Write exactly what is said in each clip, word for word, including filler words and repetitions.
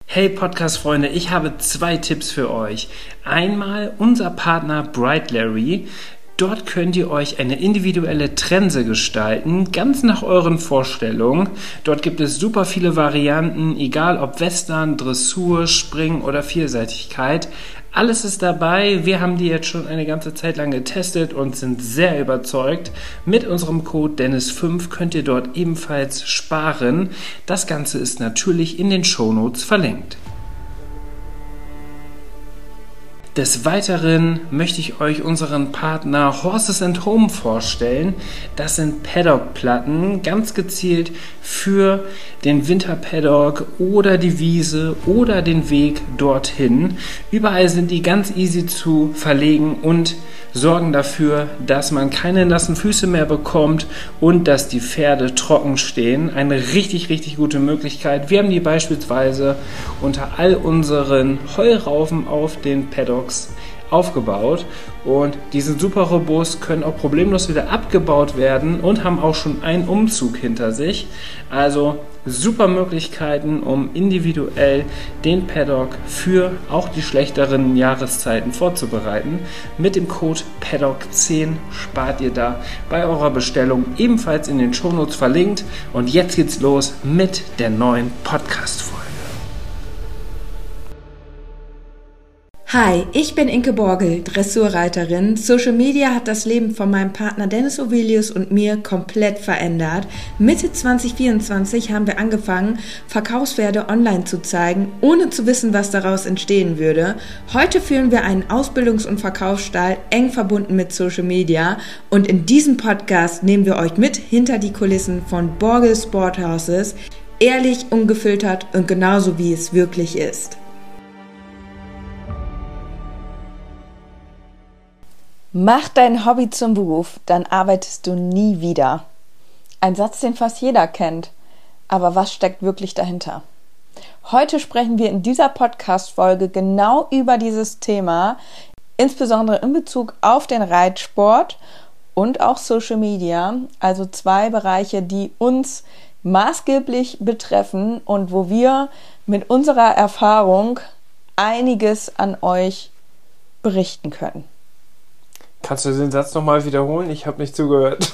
Hey Podcast-Freunde, ich habe zwei Tipps für euch. Einmal unser Partner Brightlarry. Dort könnt ihr euch eine individuelle Trense gestalten, ganz nach euren Vorstellungen. Dort gibt es super viele Varianten, egal ob Western, Dressur, Springen oder Vielseitigkeit. Alles ist dabei. Wir haben die jetzt schon eine ganze Zeit lang getestet und sind sehr überzeugt. Mit unserem Code Dennis fünf könnt ihr dort ebenfalls sparen. Das Ganze ist natürlich in den Shownotes verlinkt. Des Weiteren möchte ich euch unseren Partner Horses and Home vorstellen. Das sind Paddock-Platten, ganz gezielt für den Winterpaddock oder die Wiese oder den Weg dorthin. Überall sind die ganz easy zu verlegen und sorgen dafür, dass man keine nassen Füße mehr bekommt und dass die Pferde trocken stehen. Eine richtig, richtig gute Möglichkeit. Wir haben die beispielsweise unter all unseren Heuraufen auf den Paddocks aufgebaut und die sind super robust, können auch problemlos wieder abgebaut werden und haben auch schon einen Umzug hinter sich. Also super Möglichkeiten, um individuell den Paddock für auch die schlechteren Jahreszeiten vorzubereiten. Mit dem Code Paddock zehn spart ihr da bei eurer Bestellung, ebenfalls in den Shownotes verlinkt. Und jetzt geht's los mit der neuen Podcast-Folge. Hi, ich bin Inke Borgel, Dressurreiterin. Social Media hat das Leben von meinem Partner Dennis Ovelius und mir komplett verändert. Mitte zwanzig vierundzwanzig haben wir angefangen, Verkaufspferde online zu zeigen, ohne zu wissen, was daraus entstehen würde. Heute führen wir einen Ausbildungs- und Verkaufsstall, eng verbunden mit Social Media. Und in diesem Podcast nehmen wir euch mit hinter die Kulissen von Borgel Sport Horses. Ehrlich, ungefiltert und genauso, wie es wirklich ist. Mach dein Hobby zum Beruf, dann arbeitest du nie wieder. Ein Satz, den fast jeder kennt. Aber was steckt wirklich dahinter? Heute sprechen wir in dieser Podcast-Folge genau über dieses Thema, insbesondere in Bezug auf den Reitsport und auch Social Media, also zwei Bereiche, die uns maßgeblich betreffen und wo wir mit unserer Erfahrung einiges an euch berichten können. Kannst du den Satz nochmal wiederholen? Ich habe nicht zugehört.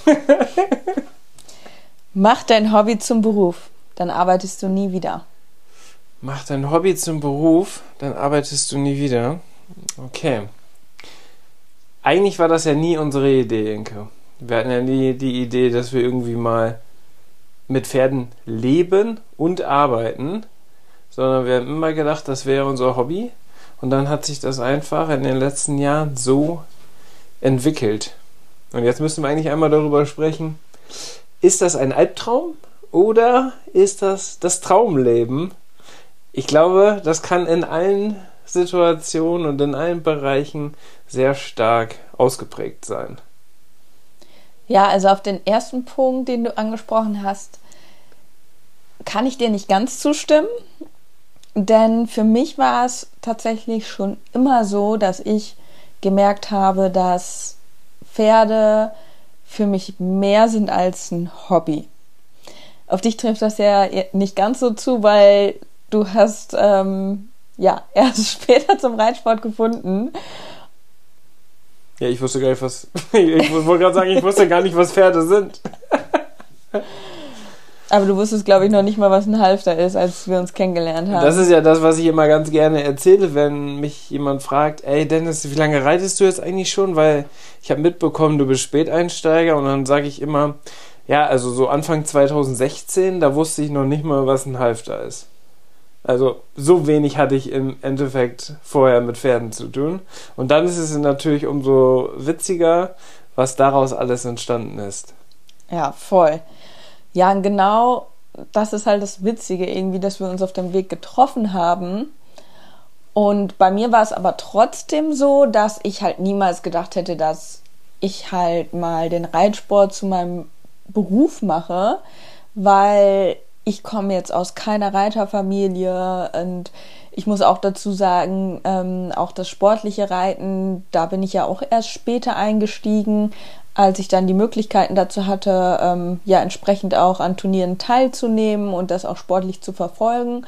Mach dein Hobby zum Beruf, dann arbeitest du nie wieder. Mach dein Hobby zum Beruf, dann arbeitest du nie wieder. Okay. Eigentlich war das ja nie unsere Idee, Inke. Wir hatten ja nie die Idee, dass wir irgendwie mal mit Pferden leben und arbeiten, sondern wir haben immer gedacht, das wäre unser Hobby. Und dann hat sich das einfach in den letzten Jahren so entwickelt. Und jetzt müssen wir eigentlich einmal darüber sprechen, ist das ein Albtraum oder ist das das Traumleben? Ich glaube, das kann in allen Situationen und in allen Bereichen sehr stark ausgeprägt sein. Ja, also auf den ersten Punkt, den du angesprochen hast, kann ich dir nicht ganz zustimmen, denn für mich war es tatsächlich schon immer so, dass ich gemerkt habe, dass Pferde für mich mehr sind als ein Hobby. Auf dich trifft das ja nicht ganz so zu, weil du hast ähm, ja erst später zum Reitsport gefunden. Ja, ich wusste gar nicht, was ich wollte gerade sagen, ich wusste gar nicht, was Pferde sind. Aber du wusstest, glaube ich, noch nicht mal, was ein Halfter ist, als wir uns kennengelernt haben. Das ist ja das, was ich immer ganz gerne erzähle, wenn mich jemand fragt, ey Dennis, wie lange reitest du jetzt eigentlich schon? Weil ich habe mitbekommen, du bist Späteinsteiger und dann sage ich immer, ja, also so Anfang zwanzig sechzehn, da wusste ich noch nicht mal, was ein Halfter ist. Also so wenig hatte ich im Endeffekt vorher mit Pferden zu tun. Und dann ist es natürlich umso witziger, was daraus alles entstanden ist. Ja, voll. Ja, und genau das ist halt das Witzige irgendwie, dass wir uns auf dem Weg getroffen haben. Und bei mir war es aber trotzdem so, dass ich halt niemals gedacht hätte, dass ich halt mal den Reitsport zu meinem Beruf mache, weil ich komme jetzt aus keiner Reiterfamilie und ich muss auch dazu sagen, ähm, auch das sportliche Reiten, da bin ich ja auch erst später eingestiegen, als ich dann die Möglichkeiten dazu hatte, ähm, ja entsprechend auch an Turnieren teilzunehmen und das auch sportlich zu verfolgen.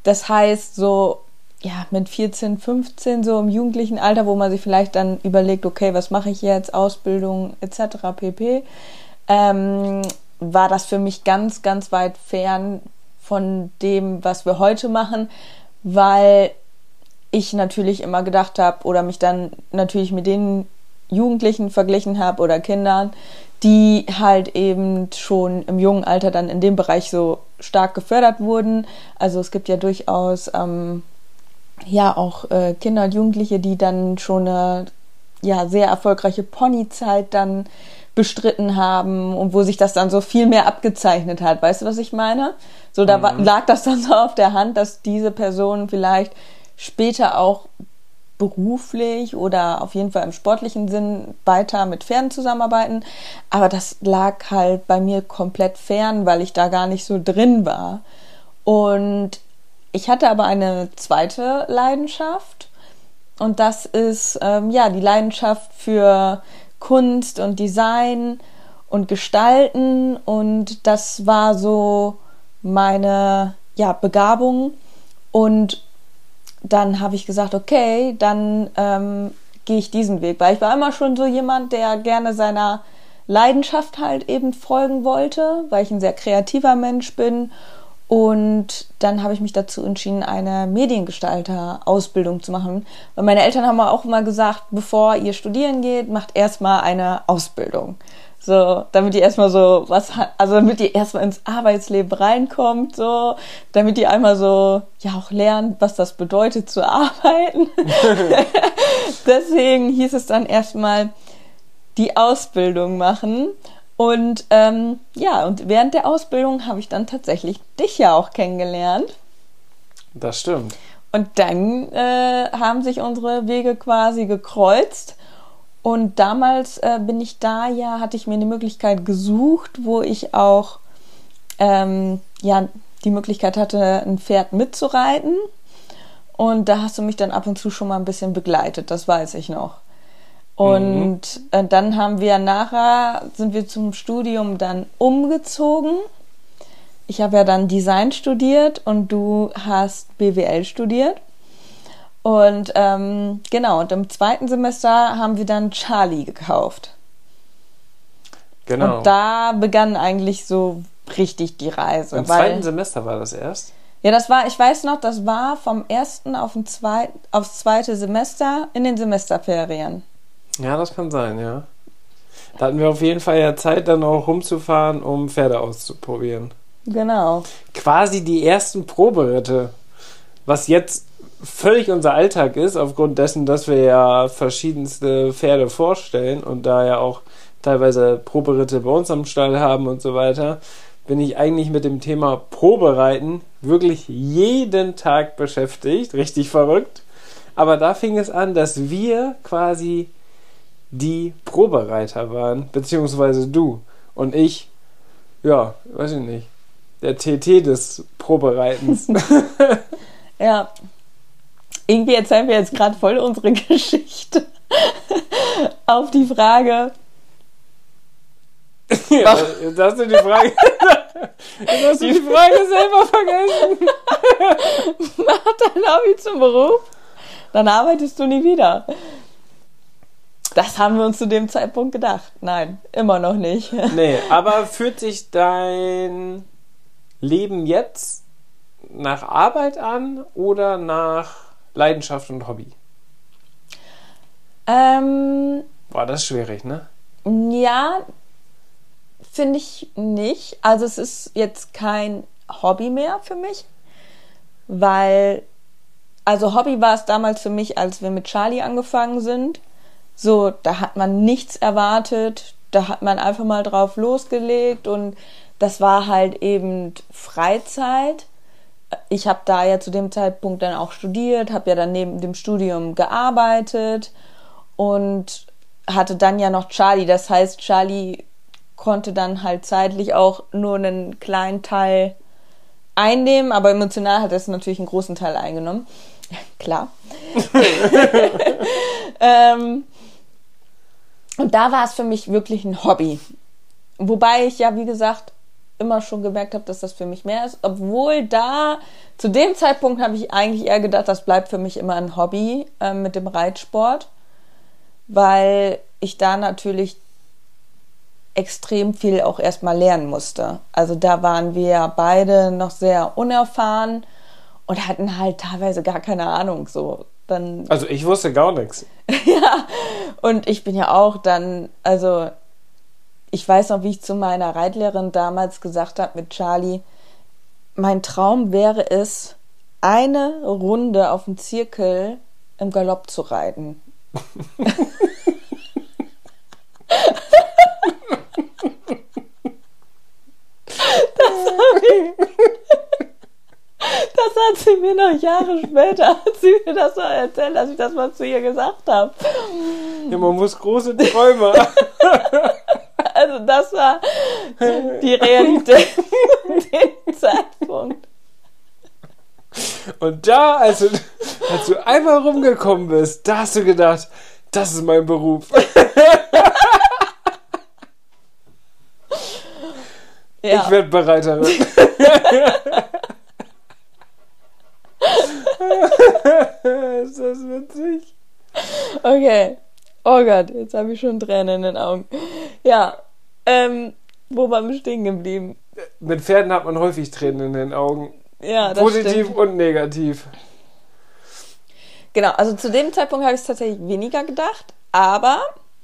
Das heißt, so ja, mit vierzehn, fünfzehn, so im jugendlichen Alter, wo man sich vielleicht dann überlegt, okay, was mache ich jetzt, Ausbildung et cetera pp., ähm, war das für mich ganz, ganz weit fern von dem, was wir heute machen, weil ich natürlich immer gedacht habe oder mich dann natürlich mit den Jugendlichen verglichen habe oder Kindern, die halt eben schon im jungen Alter dann in dem Bereich so stark gefördert wurden. Also es gibt ja durchaus ähm, ja auch äh, Kinder und Jugendliche, die dann schon eine ja, sehr erfolgreiche Ponyzeit dann bestritten haben und wo sich das dann so viel mehr abgezeichnet hat. Weißt du, was ich meine? So, da mhm. lag das dann so auf der Hand, dass diese Personen vielleicht später auch beruflich oder auf jeden Fall im sportlichen Sinn weiter mit Pferden zusammenarbeiten. Aber das lag halt bei mir komplett fern, weil ich da gar nicht so drin war. Und ich hatte aber eine zweite Leidenschaft und das ist ähm, ja die Leidenschaft für Kunst und Design und Gestalten, und das war so meine ja, Begabung. Und dann habe ich gesagt, okay, dann ähm, gehe ich diesen Weg, weil ich war immer schon so jemand, der gerne seiner Leidenschaft halt eben folgen wollte, weil ich ein sehr kreativer Mensch bin. Und dann habe ich mich dazu entschieden, eine Mediengestalter-Ausbildung zu machen. Weil meine Eltern haben auch immer gesagt, bevor ihr studieren geht, macht erstmal eine Ausbildung. So, damit ihr erstmal so was, also damit ihr erstmal ins Arbeitsleben reinkommt, so, damit ihr einmal so, ja, auch lernt, was das bedeutet zu arbeiten. Deswegen hieß es dann erstmal die Ausbildung machen. Und ähm, ja, und während der Ausbildung habe ich dann tatsächlich dich ja auch kennengelernt. Das stimmt. Und dann äh, haben sich unsere Wege quasi gekreuzt. Und damals äh, bin ich da ja, hatte ich mir eine Möglichkeit gesucht, wo ich auch ähm, ja, die Möglichkeit hatte, ein Pferd mitzureiten. Und da hast du mich dann ab und zu schon mal ein bisschen begleitet, das weiß ich noch. Und mhm. äh, dann haben wir nachher, sind wir zum Studium dann umgezogen. Ich habe ja dann Design studiert und du hast B W L studiert. Und ähm, genau, und im zweiten Semester haben wir dann Charlie gekauft. Genau. Und da begann eigentlich so richtig die Reise. Im weil, zweiten Semester war das erst? Ja, das war, ich weiß noch, das war vom ersten auf den zweiten, aufs zweite Semester in den Semesterferien. Ja, das kann sein, ja. Da hatten wir auf jeden Fall ja Zeit, dann auch rumzufahren, um Pferde auszuprobieren. Genau. Quasi die ersten Proberitte, was jetzt völlig unser Alltag ist, aufgrund dessen, dass wir ja verschiedenste Pferde vorstellen und da ja auch teilweise Proberitte bei uns am Stall haben und so weiter, bin ich eigentlich mit dem Thema Probereiten wirklich jeden Tag beschäftigt. Richtig verrückt. Aber da fing es an, dass wir quasi die Probereiter waren, beziehungsweise du und ich, ja, weiß ich nicht, der T T des Probereitens. Ja, irgendwie erzählen wir jetzt gerade voll unsere Geschichte auf die Frage. Ja, jetzt hast du die Frage, jetzt hast du die Frage selber vergessen. Mach dein Hobby zum Beruf, dann arbeitest du nie wieder. Das haben wir uns zu dem Zeitpunkt gedacht. Nein, immer noch nicht. Nee, aber fühlt sich dein Leben jetzt nach Arbeit an oder nach Leidenschaft und Hobby? Ähm, Boah, das ist schwierig, ne? Ja, finde ich nicht. Also es ist jetzt kein Hobby mehr für mich, weil, also Hobby war es damals für mich, als wir mit Charlie angefangen sind. So, da hat man nichts erwartet, da hat man einfach mal drauf losgelegt und das war halt eben Freizeit. Ich habe da ja zu dem Zeitpunkt dann auch studiert, habe ja dann neben dem Studium gearbeitet und hatte dann ja noch Charlie. Das heißt, Charlie konnte dann halt zeitlich auch nur einen kleinen Teil einnehmen, aber emotional hat es natürlich einen großen Teil eingenommen. Klar. ähm, und da war es für mich wirklich ein Hobby. Wobei ich ja, wie gesagt, immer schon gemerkt habe, dass das für mich mehr ist. Obwohl da, zu dem Zeitpunkt habe ich eigentlich eher gedacht, das bleibt für mich immer ein Hobby äh, mit dem Reitsport, weil ich da natürlich extrem viel auch erstmal lernen musste. Also da waren wir beide noch sehr unerfahren und hatten halt teilweise gar keine Ahnung. So dann. Also ich wusste gar nichts. Ja, und ich bin ja auch dann, also ich weiß noch, wie ich zu meiner Reitlehrerin damals gesagt habe mit Charlie, mein Traum wäre es, eine Runde auf dem Zirkel im Galopp zu reiten. Das hat sie mir noch Jahre später, hat sie mir das noch erzählt, als ich das mal zu ihr gesagt habe. Ja, man muss große Träume. Also das war die Realität zu dem Zeitpunkt. Und da, als du, als du einmal rumgekommen bist, da hast du gedacht, das ist mein Beruf. Ja. Ich werde Bereiterin. Ist das witzig? Okay. Oh Gott, jetzt habe ich schon Tränen in den Augen. Ja, ähm, wo waren wir stehen geblieben? Mit Pferden hat man häufig Tränen in den Augen. Ja, das Positiv stimmt. und negativ. Genau, also zu dem Zeitpunkt habe ich es tatsächlich weniger gedacht, aber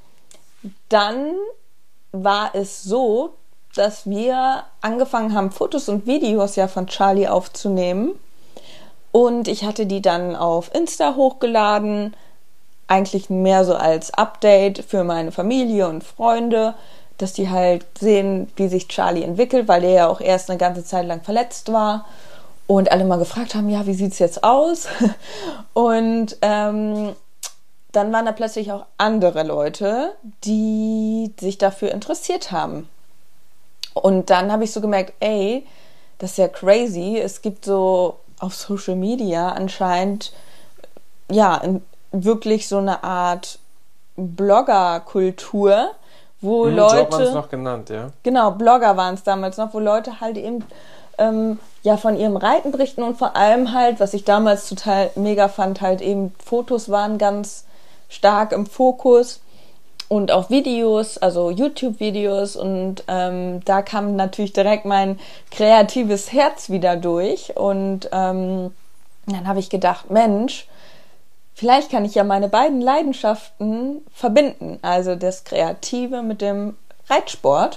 dann war es so, dass wir angefangen haben, Fotos und Videos ja von Charlie aufzunehmen. Und ich hatte die dann auf Insta hochgeladen, eigentlich mehr so als Update für meine Familie und Freunde, dass die halt sehen, wie sich Charlie entwickelt, weil der ja auch erst eine ganze Zeit lang verletzt war. Und alle mal gefragt haben, ja, wie sieht's jetzt aus? Und ähm, dann waren da plötzlich auch andere Leute, die sich dafür interessiert haben. Und dann habe ich so gemerkt, ey, das ist ja crazy. Es gibt so auf Social Media anscheinend ja wirklich so eine Art Blogger-Kultur, wo hm, Leute... So hat man es noch genannt, ja. Genau, Blogger waren es damals noch, wo Leute halt eben ähm, ja von ihrem Reiten berichten und vor allem halt, was ich damals total mega fand, halt eben Fotos waren ganz stark im Fokus. Und auch Videos, also YouTube-Videos, und ähm, da kam natürlich direkt mein kreatives Herz wieder durch. Und ähm, dann habe ich gedacht, Mensch, vielleicht kann ich ja meine beiden Leidenschaften verbinden, also das Kreative mit dem Reitsport.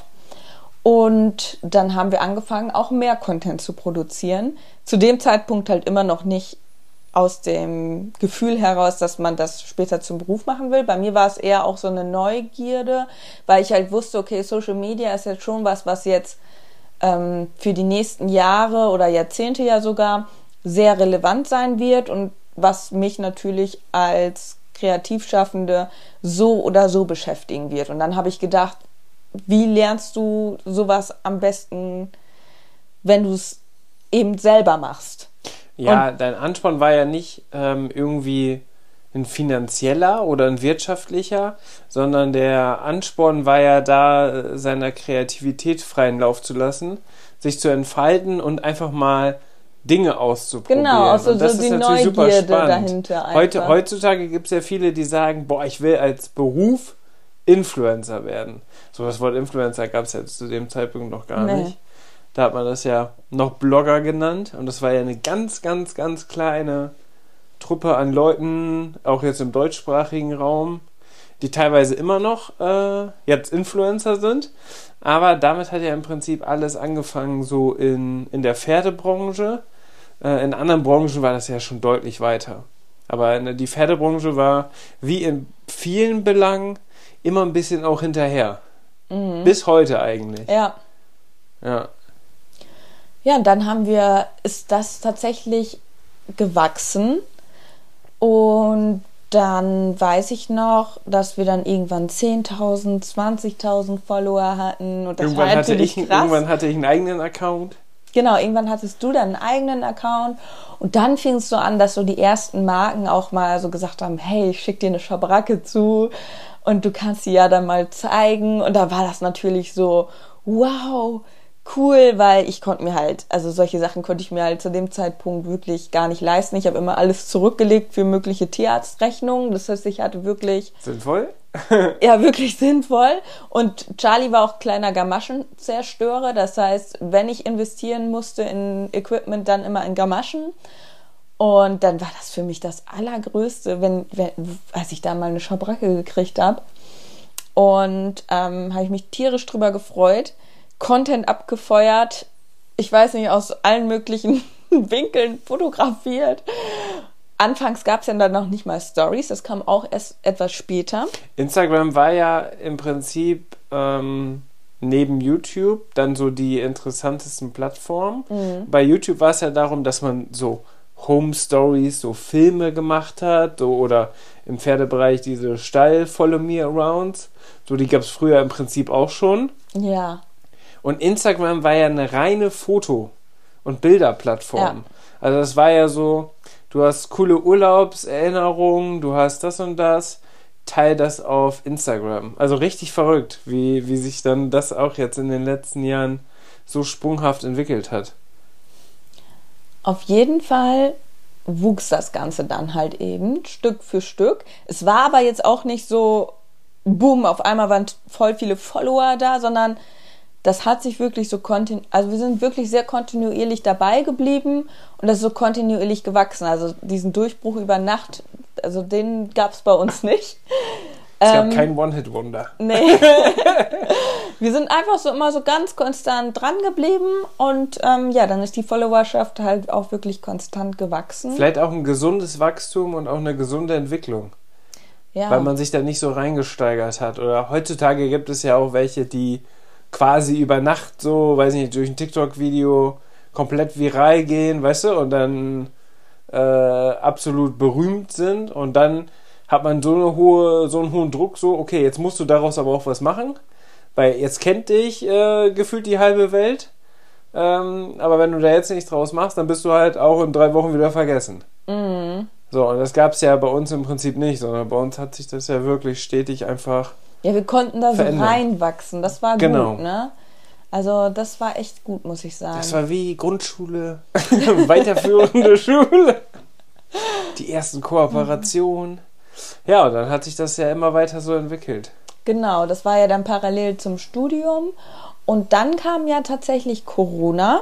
Und dann haben wir angefangen, auch mehr Content zu produzieren. Zu dem Zeitpunkt halt immer noch nicht aus dem Gefühl heraus, dass man das später zum Beruf machen will. Bei mir war es eher auch so eine Neugierde, weil ich halt wusste, okay, Social Media ist jetzt schon was, was jetzt ähm, für die nächsten Jahre oder Jahrzehnte ja sogar sehr relevant sein wird und was mich natürlich als Kreativschaffende so oder so beschäftigen wird. Und dann habe ich gedacht, wie lernst du sowas am besten, wenn du es eben selber machst? Ja, Und dein Ansporn war ja nicht ähm, irgendwie ein finanzieller oder ein wirtschaftlicher, sondern der Ansporn war ja da, seiner Kreativität freien Lauf zu lassen, sich zu entfalten und einfach mal Dinge auszuprobieren. Genau, also und das so ist die natürlich super Neugierde spannend. dahinter einfach. Heute, heutzutage gibt es ja viele, die sagen, boah, ich will als Beruf Influencer werden. So, das Wort Influencer gab es ja zu dem Zeitpunkt noch gar Nee. nicht. Da hat man das ja noch Blogger genannt und das war ja eine ganz, ganz, ganz kleine Truppe an Leuten, auch jetzt im deutschsprachigen Raum, die teilweise immer noch äh, jetzt Influencer sind. Aber damit hat ja im Prinzip alles angefangen so in, in der Pferdebranche. Äh, in anderen Branchen war das ja schon deutlich weiter. Aber in, die Pferdebranche war wie in vielen Belangen immer ein bisschen auch hinterher. Mhm. Bis heute eigentlich. Ja. Ja. Ja, und dann haben wir, ist das tatsächlich gewachsen und dann weiß ich noch, dass wir dann irgendwann zehntausend, zwanzigtausend Follower hatten und das Irgendwann war hatte, natürlich ich, krass. irgendwann hatte ich einen eigenen Account. Genau, irgendwann hattest du dann einen eigenen Account und dann fing es so an, dass so die ersten Marken auch mal so gesagt haben, hey, ich schick dir eine Schabracke zu und du kannst sie ja dann mal zeigen und da war das natürlich so, wow, cool, weil ich konnte mir halt, also solche Sachen konnte ich mir halt zu dem Zeitpunkt wirklich gar nicht leisten. Ich habe immer alles zurückgelegt für mögliche Tierarztrechnungen. Das heißt, ich hatte wirklich... Sinnvoll? Ja, wirklich sinnvoll. Und Charlie war auch kleiner Gamaschenzerstörer. Das heißt, wenn ich investieren musste in Equipment, dann immer in Gamaschen. Und dann war das für mich das Allergrößte, wenn, wenn als ich da mal eine Schabracke gekriegt habe. Und ähm, habe ich mich tierisch drüber gefreut. Content abgefeuert. Ich weiß nicht, aus allen möglichen Winkeln fotografiert. Anfangs gab es ja dann noch nicht mal Stories, das kam auch erst etwas später. Instagram war ja im Prinzip ähm, neben YouTube dann so die interessantesten Plattformen. Mhm. Bei YouTube war es ja darum, dass man so Home Stories, so Filme gemacht hat, so, oder im Pferdebereich diese Stall Follow Me Arounds. So, die gab es früher im Prinzip auch schon. Ja. Und Instagram war ja eine reine Foto- und Bilderplattform. Ja. Also das war ja so, du hast coole Urlaubserinnerungen, du hast das und das, teil das auf Instagram. Also richtig verrückt, wie, wie sich dann das auch jetzt in den letzten Jahren so sprunghaft entwickelt hat. Auf jeden Fall wuchs das Ganze dann halt eben Stück für Stück. Es war aber jetzt auch nicht so, boom, auf einmal waren voll viele Follower da, sondern das hat sich wirklich so kontinu- also wir sind wirklich sehr kontinuierlich dabei geblieben und das ist so kontinuierlich gewachsen. Also diesen Durchbruch über Nacht, also den gab es bei uns nicht. Es ähm, gab kein One-Hit-Wonder. Nee. Wir sind einfach so immer so ganz konstant dran geblieben und ähm, ja, dann ist die Followerschaft halt auch wirklich konstant gewachsen. Vielleicht auch ein gesundes Wachstum und auch eine gesunde Entwicklung. Ja. Weil man sich da nicht so reingesteigert hat. Oder heutzutage gibt es ja auch welche, die quasi über Nacht so, weiß nicht, durch ein TikTok-Video komplett viral gehen, weißt du, und dann äh, absolut berühmt sind und dann hat man so eine hohe, so einen hohen Druck, so, okay, jetzt musst du daraus aber auch was machen, weil jetzt kennt dich äh, gefühlt die halbe Welt, ähm, aber wenn du da jetzt nichts draus machst, dann bist du halt auch in drei Wochen wieder vergessen. Mhm. So, und das gab es ja bei uns im Prinzip nicht, sondern bei uns hat sich das ja wirklich stetig einfach Ja, wir konnten da verändern. so reinwachsen. Das war Genau. gut, ne? Also das war echt gut, muss ich sagen. Das war wie Grundschule, weiterführende Schule. Die ersten Kooperationen. Ja, und dann hat sich das ja immer weiter so entwickelt. Genau, das war ja dann parallel zum Studium. Und dann kam ja tatsächlich Corona.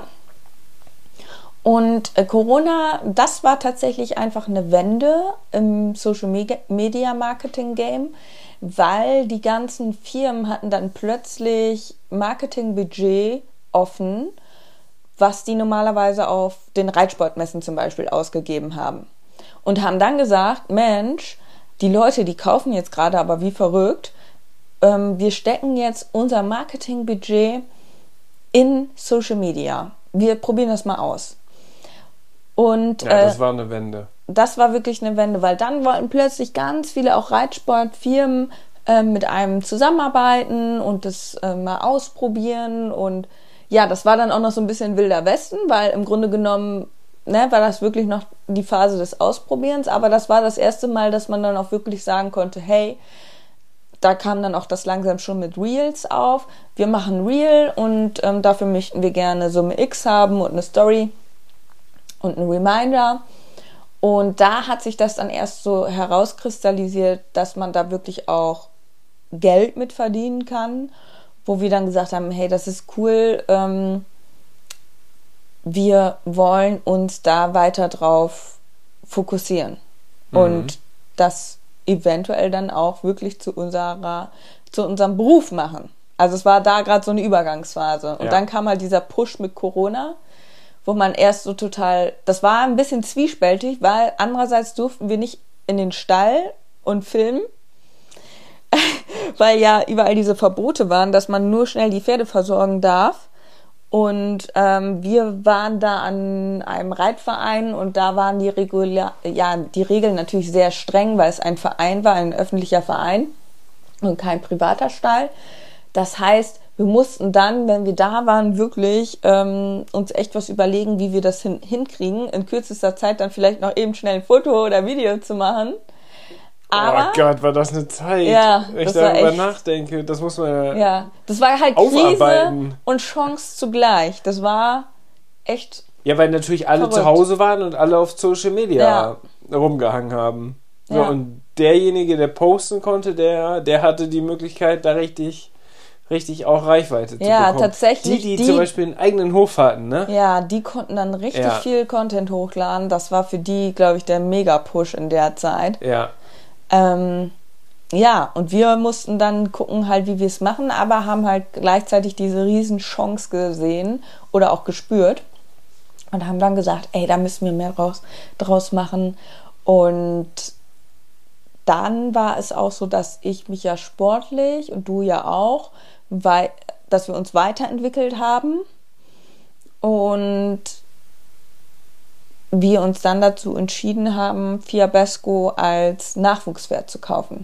Und äh, Corona, das war tatsächlich einfach eine Wende im Social Media Marketing Game, weil die ganzen Firmen hatten dann plötzlich Marketingbudget offen, was die normalerweise auf den Reitsportmessen zum Beispiel ausgegeben haben. Und haben dann gesagt, Mensch, die Leute, die kaufen jetzt gerade aber wie verrückt, ähm, wir stecken jetzt unser Marketingbudget in Social Media. Wir probieren das mal aus. Und, ja, das äh, war eine Wende. Das war wirklich eine Wende, weil dann wollten plötzlich ganz viele auch Reitsportfirmen äh, mit einem zusammenarbeiten und das äh, mal ausprobieren. Und ja, das war dann auch noch so ein bisschen Wilder Westen, weil im Grunde genommen ne, war das wirklich noch die Phase des Ausprobierens. Aber das war das erste Mal, dass man dann auch wirklich sagen konnte, hey, da kam dann auch das langsam schon mit Reels auf. Wir machen Reel und ähm, dafür möchten wir gerne Summe X haben und eine Story und ein Reminder. Und da hat sich das dann erst so herauskristallisiert, dass man da wirklich auch Geld mit verdienen kann, wo wir dann gesagt haben, hey, das ist cool, ähm, wir wollen uns da weiter drauf fokussieren mhm. und das eventuell dann auch wirklich zu unserer, zu unserem Beruf machen. Also es war da gerade so eine Übergangsphase. Und ja. Dann kam halt dieser Push mit Corona, wo man erst so total, das war ein bisschen zwiespältig, weil andererseits durften wir nicht in den Stall und filmen, weil ja überall diese Verbote waren, dass man nur schnell die Pferde versorgen darf. Und ähm, wir waren da an einem Reitverein und da waren die, Regula- ja, die Regeln natürlich sehr streng, weil es ein Verein war, ein öffentlicher Verein und kein privater Stall. Das heißt, wir mussten dann, wenn wir da waren, wirklich ähm, uns echt was überlegen, wie wir das hin- hinkriegen, in kürzester Zeit dann vielleicht noch eben schnell ein Foto oder Video zu machen. Aber, oh Gott, war das eine Zeit. Ja, Wenn ich das war darüber echt, nachdenke, das muss man ja, ja, das war halt aufarbeiten. Krise und Chance zugleich. Das war echt Ja, weil natürlich alle verrückt. zu Hause waren und alle auf Social Media Ja. rumgehangen haben. So, Ja. und derjenige, der posten konnte, der, der hatte die Möglichkeit, da richtig, richtig auch Reichweite zu Ja, bekommen. tatsächlich, Die, die, die- zum Beispiel einen eigenen Hof hatten, ne? Ja, die konnten dann richtig Ja. viel Content hochladen. Das war für die, glaube ich, der Mega-Push in der Zeit. Ja. Ähm, ja, und wir mussten dann gucken halt, wie wir es machen, aber haben halt gleichzeitig diese riesen Chance gesehen oder auch gespürt und haben dann gesagt, ey, da müssen wir mehr draus, draus machen. Und dann war es auch so, dass ich mich ja sportlich und du ja auch, weil, dass wir uns weiterentwickelt haben und wir uns dann dazu entschieden haben, Fiabesco als Nachwuchspferd zu kaufen.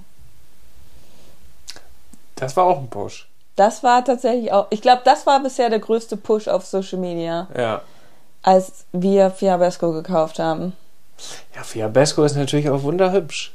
Das war auch ein Push. Das war tatsächlich auch, ich glaube, das war bisher der größte Push auf Social Media, Ja. als wir Fiabesco gekauft haben. Ja, Fiabesco ist natürlich auch wunderhübsch.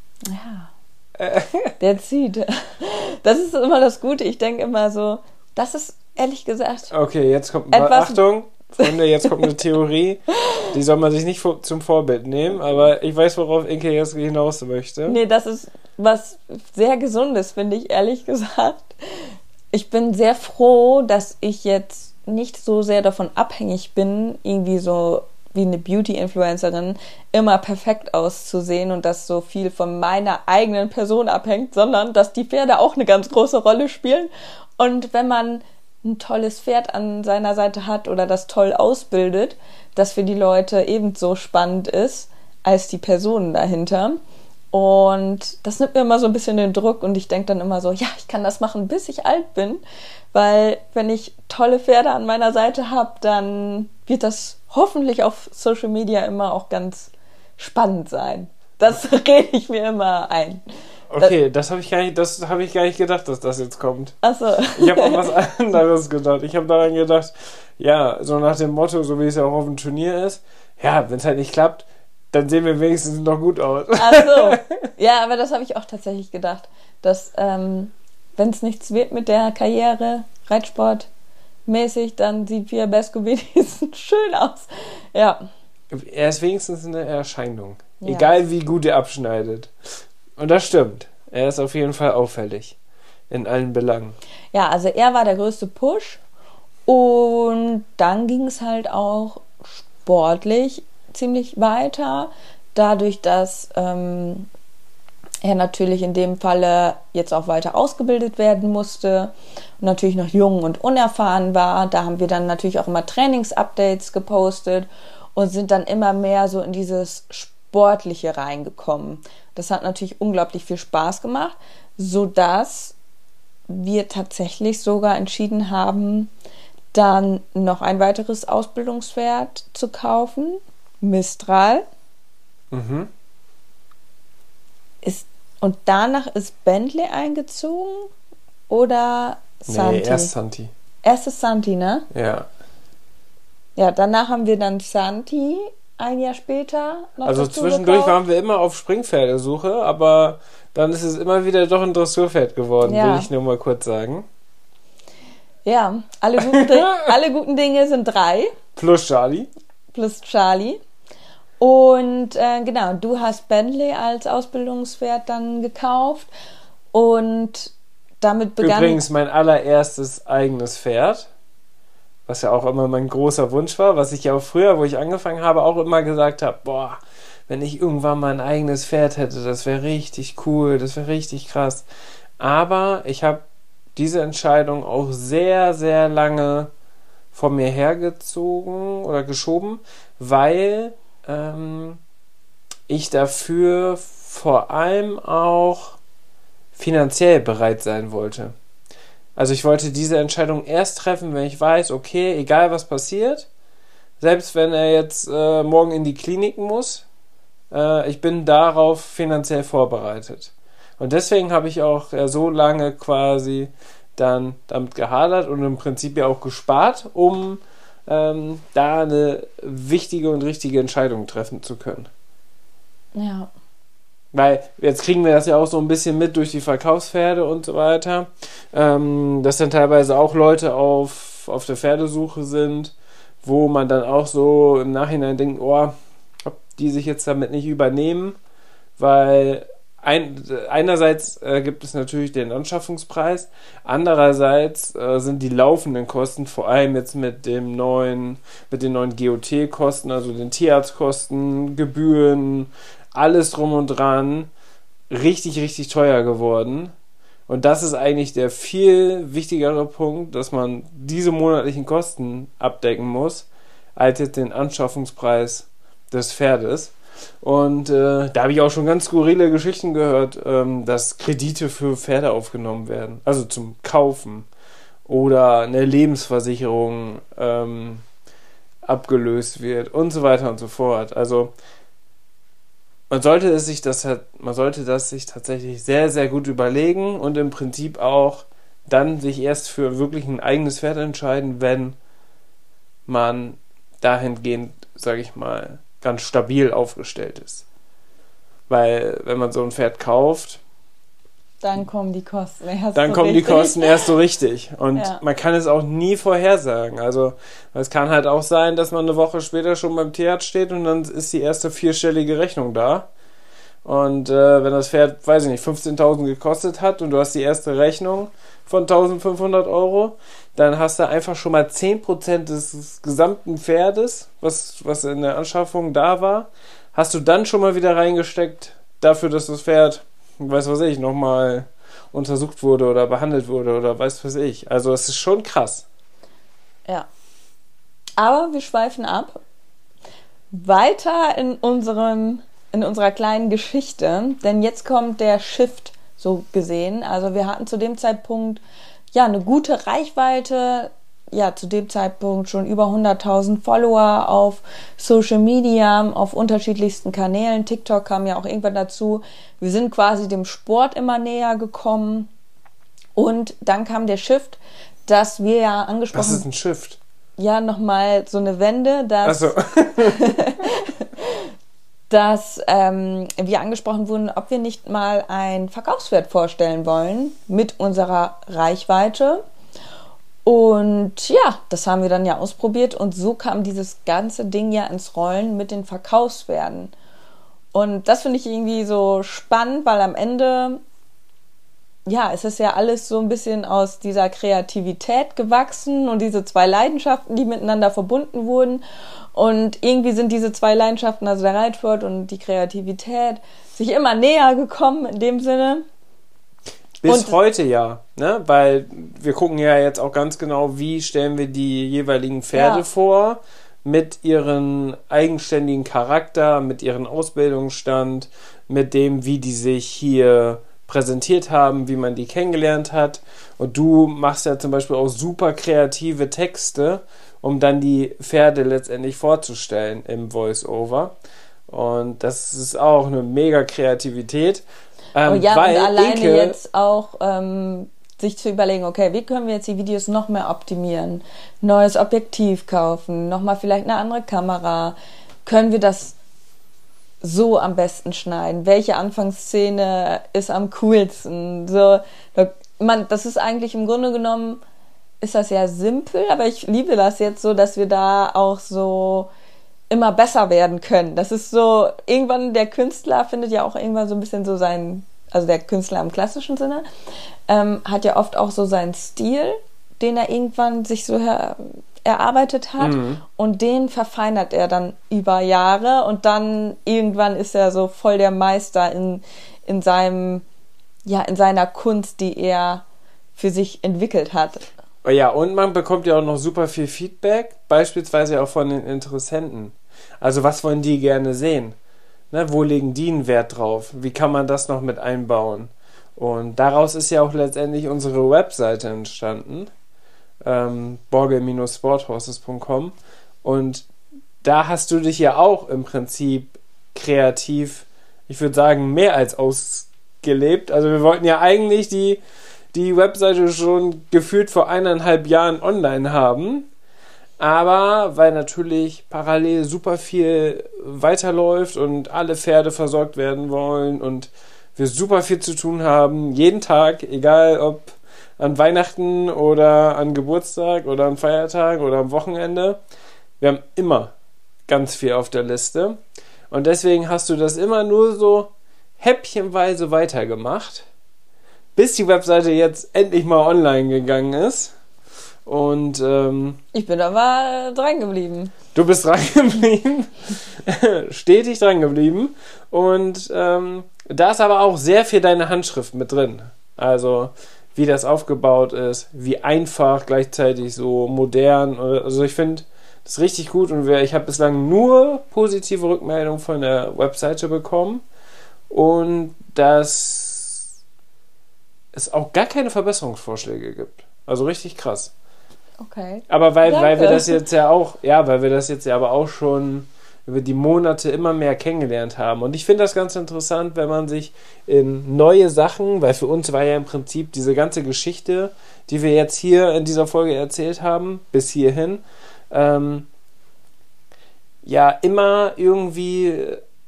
Ja. Der zieht. Das ist immer das Gute. Ich denke immer so, das ist ehrlich gesagt. Okay, jetzt kommt Etwas- Achtung, Freunde, jetzt kommt eine Theorie. Die soll man sich nicht vor, zum Vorbild nehmen, aber ich weiß, worauf Inke jetzt hinaus möchte. Nee, das ist was sehr Gesundes, finde ich, ehrlich gesagt. Ich bin sehr froh, dass ich jetzt nicht so sehr davon abhängig bin, irgendwie so wie eine Beauty-Influencerin immer perfekt auszusehen und dass so viel von meiner eigenen Person abhängt, sondern dass die Pferde auch eine ganz große Rolle spielen. Und wenn man ein tolles Pferd an seiner Seite hat oder das toll ausbildet, das für die Leute ebenso spannend ist als die Personen dahinter. Und das nimmt mir immer so ein bisschen den Druck und ich denke dann immer so, ja, ich kann das machen, bis ich alt bin, weil wenn ich tolle Pferde an meiner Seite habe, dann wird das hoffentlich auf Social Media immer auch ganz spannend sein. Das rede ich mir immer ein. Okay, das habe ich gar nicht, das habe ich gar nicht gedacht, dass das jetzt kommt. Achso. Ich habe an was anderes gedacht. Ich habe daran gedacht, ja, so nach dem Motto, so wie es ja auch auf dem Turnier ist, ja, wenn es halt nicht klappt, dann sehen wir wenigstens noch gut aus. Achso. Ja, aber das habe ich auch tatsächlich gedacht, dass ähm, wenn es nichts wird mit der Karriere, Reitsportmäßig, dann sieht Fiabesco wenigstens schön aus. Ja. Er ist wenigstens eine Erscheinung. Ja. Egal wie gut er abschneidet. Und das stimmt. Er ist auf jeden Fall auffällig. In allen Belangen. Ja, also er war der größte Push und dann ging es halt auch sportlich ziemlich weiter, dadurch, dass ähm, er natürlich in dem Falle jetzt auch weiter ausgebildet werden musste und natürlich noch jung und unerfahren war. Da haben wir dann natürlich auch immer Trainingsupdates gepostet und sind dann immer mehr so in dieses Sportliche reingekommen. Das hat natürlich unglaublich viel Spaß gemacht, sodass wir tatsächlich sogar entschieden haben, dann noch ein weiteres Ausbildungspferd zu kaufen. Mistral. Mhm. Ist, und danach ist Bentley eingezogen oder Santi? Nee, erst Santi. Erst ist Santi, ne? Ja. Ja, danach haben wir dann Santi ein Jahr später noch Also dazu zwischendurch gekauft. waren wir immer auf Springpferdesuche, aber dann ist es immer wieder doch ein Dressurpferd geworden, Ja. will ich nur mal kurz sagen. Ja, alle guten, Di- alle guten Dinge sind drei, Plus Charlie. plus Charlie. Und äh, genau, du hast Bentley als Ausbildungspferd dann gekauft und damit begann... Übrigens mein allererstes eigenes Pferd, was ja auch immer mein großer Wunsch war, was ich ja auch früher, wo ich angefangen habe, auch immer gesagt habe, boah, wenn ich irgendwann mal ein eigenes Pferd hätte, das wäre richtig cool, das wäre richtig krass. Aber ich habe diese Entscheidung auch sehr, sehr lange vor mir hergezogen oder geschoben, weil ähm, ich dafür vor allem auch finanziell bereit sein wollte. Also ich wollte diese Entscheidung erst treffen, wenn ich weiß, okay, egal was passiert, selbst wenn er jetzt äh, morgen in die Klinik muss, äh, ich bin darauf finanziell vorbereitet. Und deswegen habe ich auch äh, so lange quasi dann damit gehadert und im Prinzip ja auch gespart, um ähm, da eine wichtige und richtige Entscheidung treffen zu können. Ja. weil jetzt kriegen wir das ja auch so ein bisschen mit durch die Verkaufspferde und so weiter, ähm, dass dann teilweise auch Leute auf, auf der Pferdesuche sind, wo man dann auch so im Nachhinein denkt, oh, ob die sich jetzt damit nicht übernehmen, weil ein, einerseits äh, gibt es natürlich den Anschaffungspreis, andererseits äh, sind die laufenden Kosten, vor allem jetzt mit dem neuen, mit den neuen G O T-Kosten, also den Tierarztkosten, Gebühren, alles drum und dran, richtig, richtig teuer geworden. Und das ist eigentlich der viel wichtigere Punkt, dass man diese monatlichen Kosten abdecken muss, als jetzt den Anschaffungspreis des Pferdes. Und äh, da habe ich auch schon ganz skurrile Geschichten gehört, ähm, dass Kredite für Pferde aufgenommen werden, also zum Kaufen oder eine Lebensversicherung ähm, abgelöst wird und so weiter und so fort. Also man sollte es sich das man sollte das sich tatsächlich sehr, sehr gut überlegen und im Prinzip auch dann sich erst für wirklich ein eigenes Pferd entscheiden, wenn man dahingehend, sage ich mal, ganz stabil aufgestellt ist. Weil wenn man so ein Pferd kauft, dann kommen die Kosten erst dann so kommen richtig. die Kosten erst so richtig. Und ja. man kann es auch nie vorhersagen. Also es kann halt auch sein, dass man eine Woche später schon beim Tierarzt steht und dann ist die erste vierstellige Rechnung da. Und äh, wenn das Pferd, weiß ich nicht, fünfzehntausend gekostet hat und du hast die erste Rechnung von eintausendfünfhundert Euro, dann hast du einfach schon mal zehn Prozent des gesamten Pferdes, was, was in der Anschaffung da war, hast du dann schon mal wieder reingesteckt dafür, dass das Pferd, weiß was ich, nochmal untersucht wurde oder behandelt wurde oder weiß was ich. Also es ist schon krass. Ja. Aber wir schweifen ab. Weiter in unserem, in unserer kleinen Geschichte, denn jetzt kommt der Shift, so gesehen. Also wir hatten zu dem Zeitpunkt ja eine gute Reichweite, ja zu dem Zeitpunkt schon über hunderttausend Follower auf Social Media, auf unterschiedlichsten Kanälen. TikTok kam ja auch irgendwann dazu. Wir sind quasi dem Sport immer näher gekommen und dann kam der Shift, dass wir ja angesprochen... Was ist ein Shift? Ja, nochmal so eine Wende, dass... Ach so. dass ähm, wir angesprochen wurden, ob wir nicht mal ein Verkaufswert vorstellen wollen mit unserer Reichweite. Und ja, das haben wir dann ja ausprobiert und so kam dieses ganze Ding ja ins Rollen mit den Verkaufswerten. Und das finde ich irgendwie so spannend, weil am Ende, ja, es ist ja alles so ein bisschen aus dieser Kreativität gewachsen und diese zwei Leidenschaften, die miteinander verbunden wurden. Und irgendwie sind diese zwei Leidenschaften, also der Reitsport und die Kreativität, sich immer näher gekommen in dem Sinne. Bis und heute ja, ne? Weil wir gucken ja jetzt auch ganz genau, wie stellen wir die jeweiligen Pferde ja. vor, mit ihrem eigenständigen Charakter, mit ihrem Ausbildungsstand, mit dem, wie die sich hier präsentiert haben, wie man die kennengelernt hat. Und du machst ja zum Beispiel auch super kreative Texte, um dann die Pferde letztendlich vorzustellen im Voice-Over. Und das ist auch eine mega Kreativität. Ähm, oh ja, weil und alleine Inke, jetzt auch ähm, sich zu überlegen, okay, wie können wir jetzt die Videos noch mehr optimieren? Neues Objektiv kaufen, nochmal vielleicht eine andere Kamera. Können wir das so am besten schneiden? Welche Anfangsszene ist am coolsten? So, man, das ist eigentlich im Grunde genommen, ist das ja simpel, aber ich liebe das jetzt so, dass wir da auch so immer besser werden können. Das ist so, irgendwann der Künstler findet ja auch irgendwann so ein bisschen so seinen, also der Künstler im klassischen Sinne, ähm, hat ja oft auch so seinen Stil, den er irgendwann sich so her- erarbeitet hat mhm. und den verfeinert er dann über Jahre und dann irgendwann ist er so voll der Meister in, in seinem, ja, in seiner Kunst, die er für sich entwickelt hat. Ja, und man bekommt ja auch noch super viel Feedback, beispielsweise auch von den Interessenten. Also was wollen die gerne sehen? Ne, wo legen die einen Wert drauf? Wie kann man das noch mit einbauen? Und daraus ist ja auch letztendlich unsere Webseite entstanden, ähm, borgel Bindestrich sporthorses Punkt com, und da hast du dich ja auch im Prinzip kreativ, ich würde sagen, mehr als ausgelebt. Also wir wollten ja eigentlich die die Webseite schon gefühlt vor eineinhalb Jahren online haben. Aber weil natürlich parallel super viel weiterläuft und alle Pferde versorgt werden wollen und wir super viel zu tun haben, jeden Tag, egal ob an Weihnachten oder an Geburtstag oder an Feiertag oder am Wochenende, wir haben immer ganz viel auf der Liste. Und deswegen hast du das immer nur so häppchenweise weitergemacht, bis die Webseite jetzt endlich mal online gegangen ist. Und ähm, ich bin aber dran geblieben. Du bist dran geblieben, stetig dran geblieben. Und ähm, da ist aber auch sehr viel deine Handschrift mit drin. Also wie das aufgebaut ist, wie einfach, gleichzeitig so modern. Also ich finde das richtig gut und ich habe bislang nur positive Rückmeldungen von der Webseite bekommen und dass es auch gar keine Verbesserungsvorschläge gibt. Also richtig krass. Okay. Aber weil, Danke. weil wir das jetzt ja auch, ja, weil wir das jetzt ja aber auch schon über die Monate immer mehr kennengelernt haben. Und ich finde das ganz interessant, wenn man sich in neue Sachen, weil für uns war ja im Prinzip diese ganze Geschichte, die wir jetzt hier in dieser Folge erzählt haben, bis hierhin, ähm, ja, immer irgendwie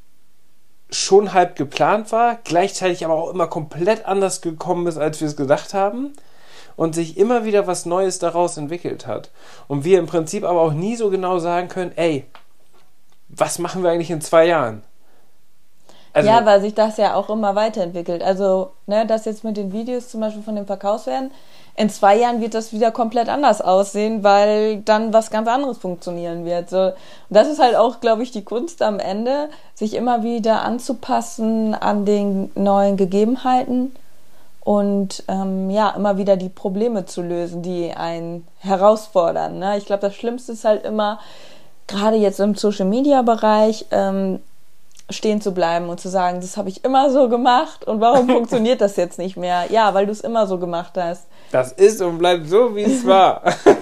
schon halb geplant war, gleichzeitig aber auch immer komplett anders gekommen ist, als wir es gedacht haben. Und sich immer wieder was Neues daraus entwickelt hat. Und wir im Prinzip aber auch nie so genau sagen können, ey, was machen wir eigentlich in zwei Jahren? Also, ja, weil sich das ja auch immer weiterentwickelt. Also, ne, das jetzt mit den Videos zum Beispiel von den Verkaufswerten, in zwei Jahren wird das wieder komplett anders aussehen, weil dann was ganz anderes funktionieren wird. So, und das ist halt auch, glaube ich, die Kunst am Ende, sich immer wieder anzupassen an den neuen Gegebenheiten. Und ähm, ja, immer wieder die Probleme zu lösen, die einen herausfordern. Ne? Ich glaube, das Schlimmste ist halt immer, gerade jetzt im Social-Media-Bereich, ähm, stehen zu bleiben und zu sagen, das habe ich immer so gemacht und warum funktioniert das jetzt nicht mehr? Ja, weil du es immer so gemacht hast. Das ist und bleibt so, wie es war.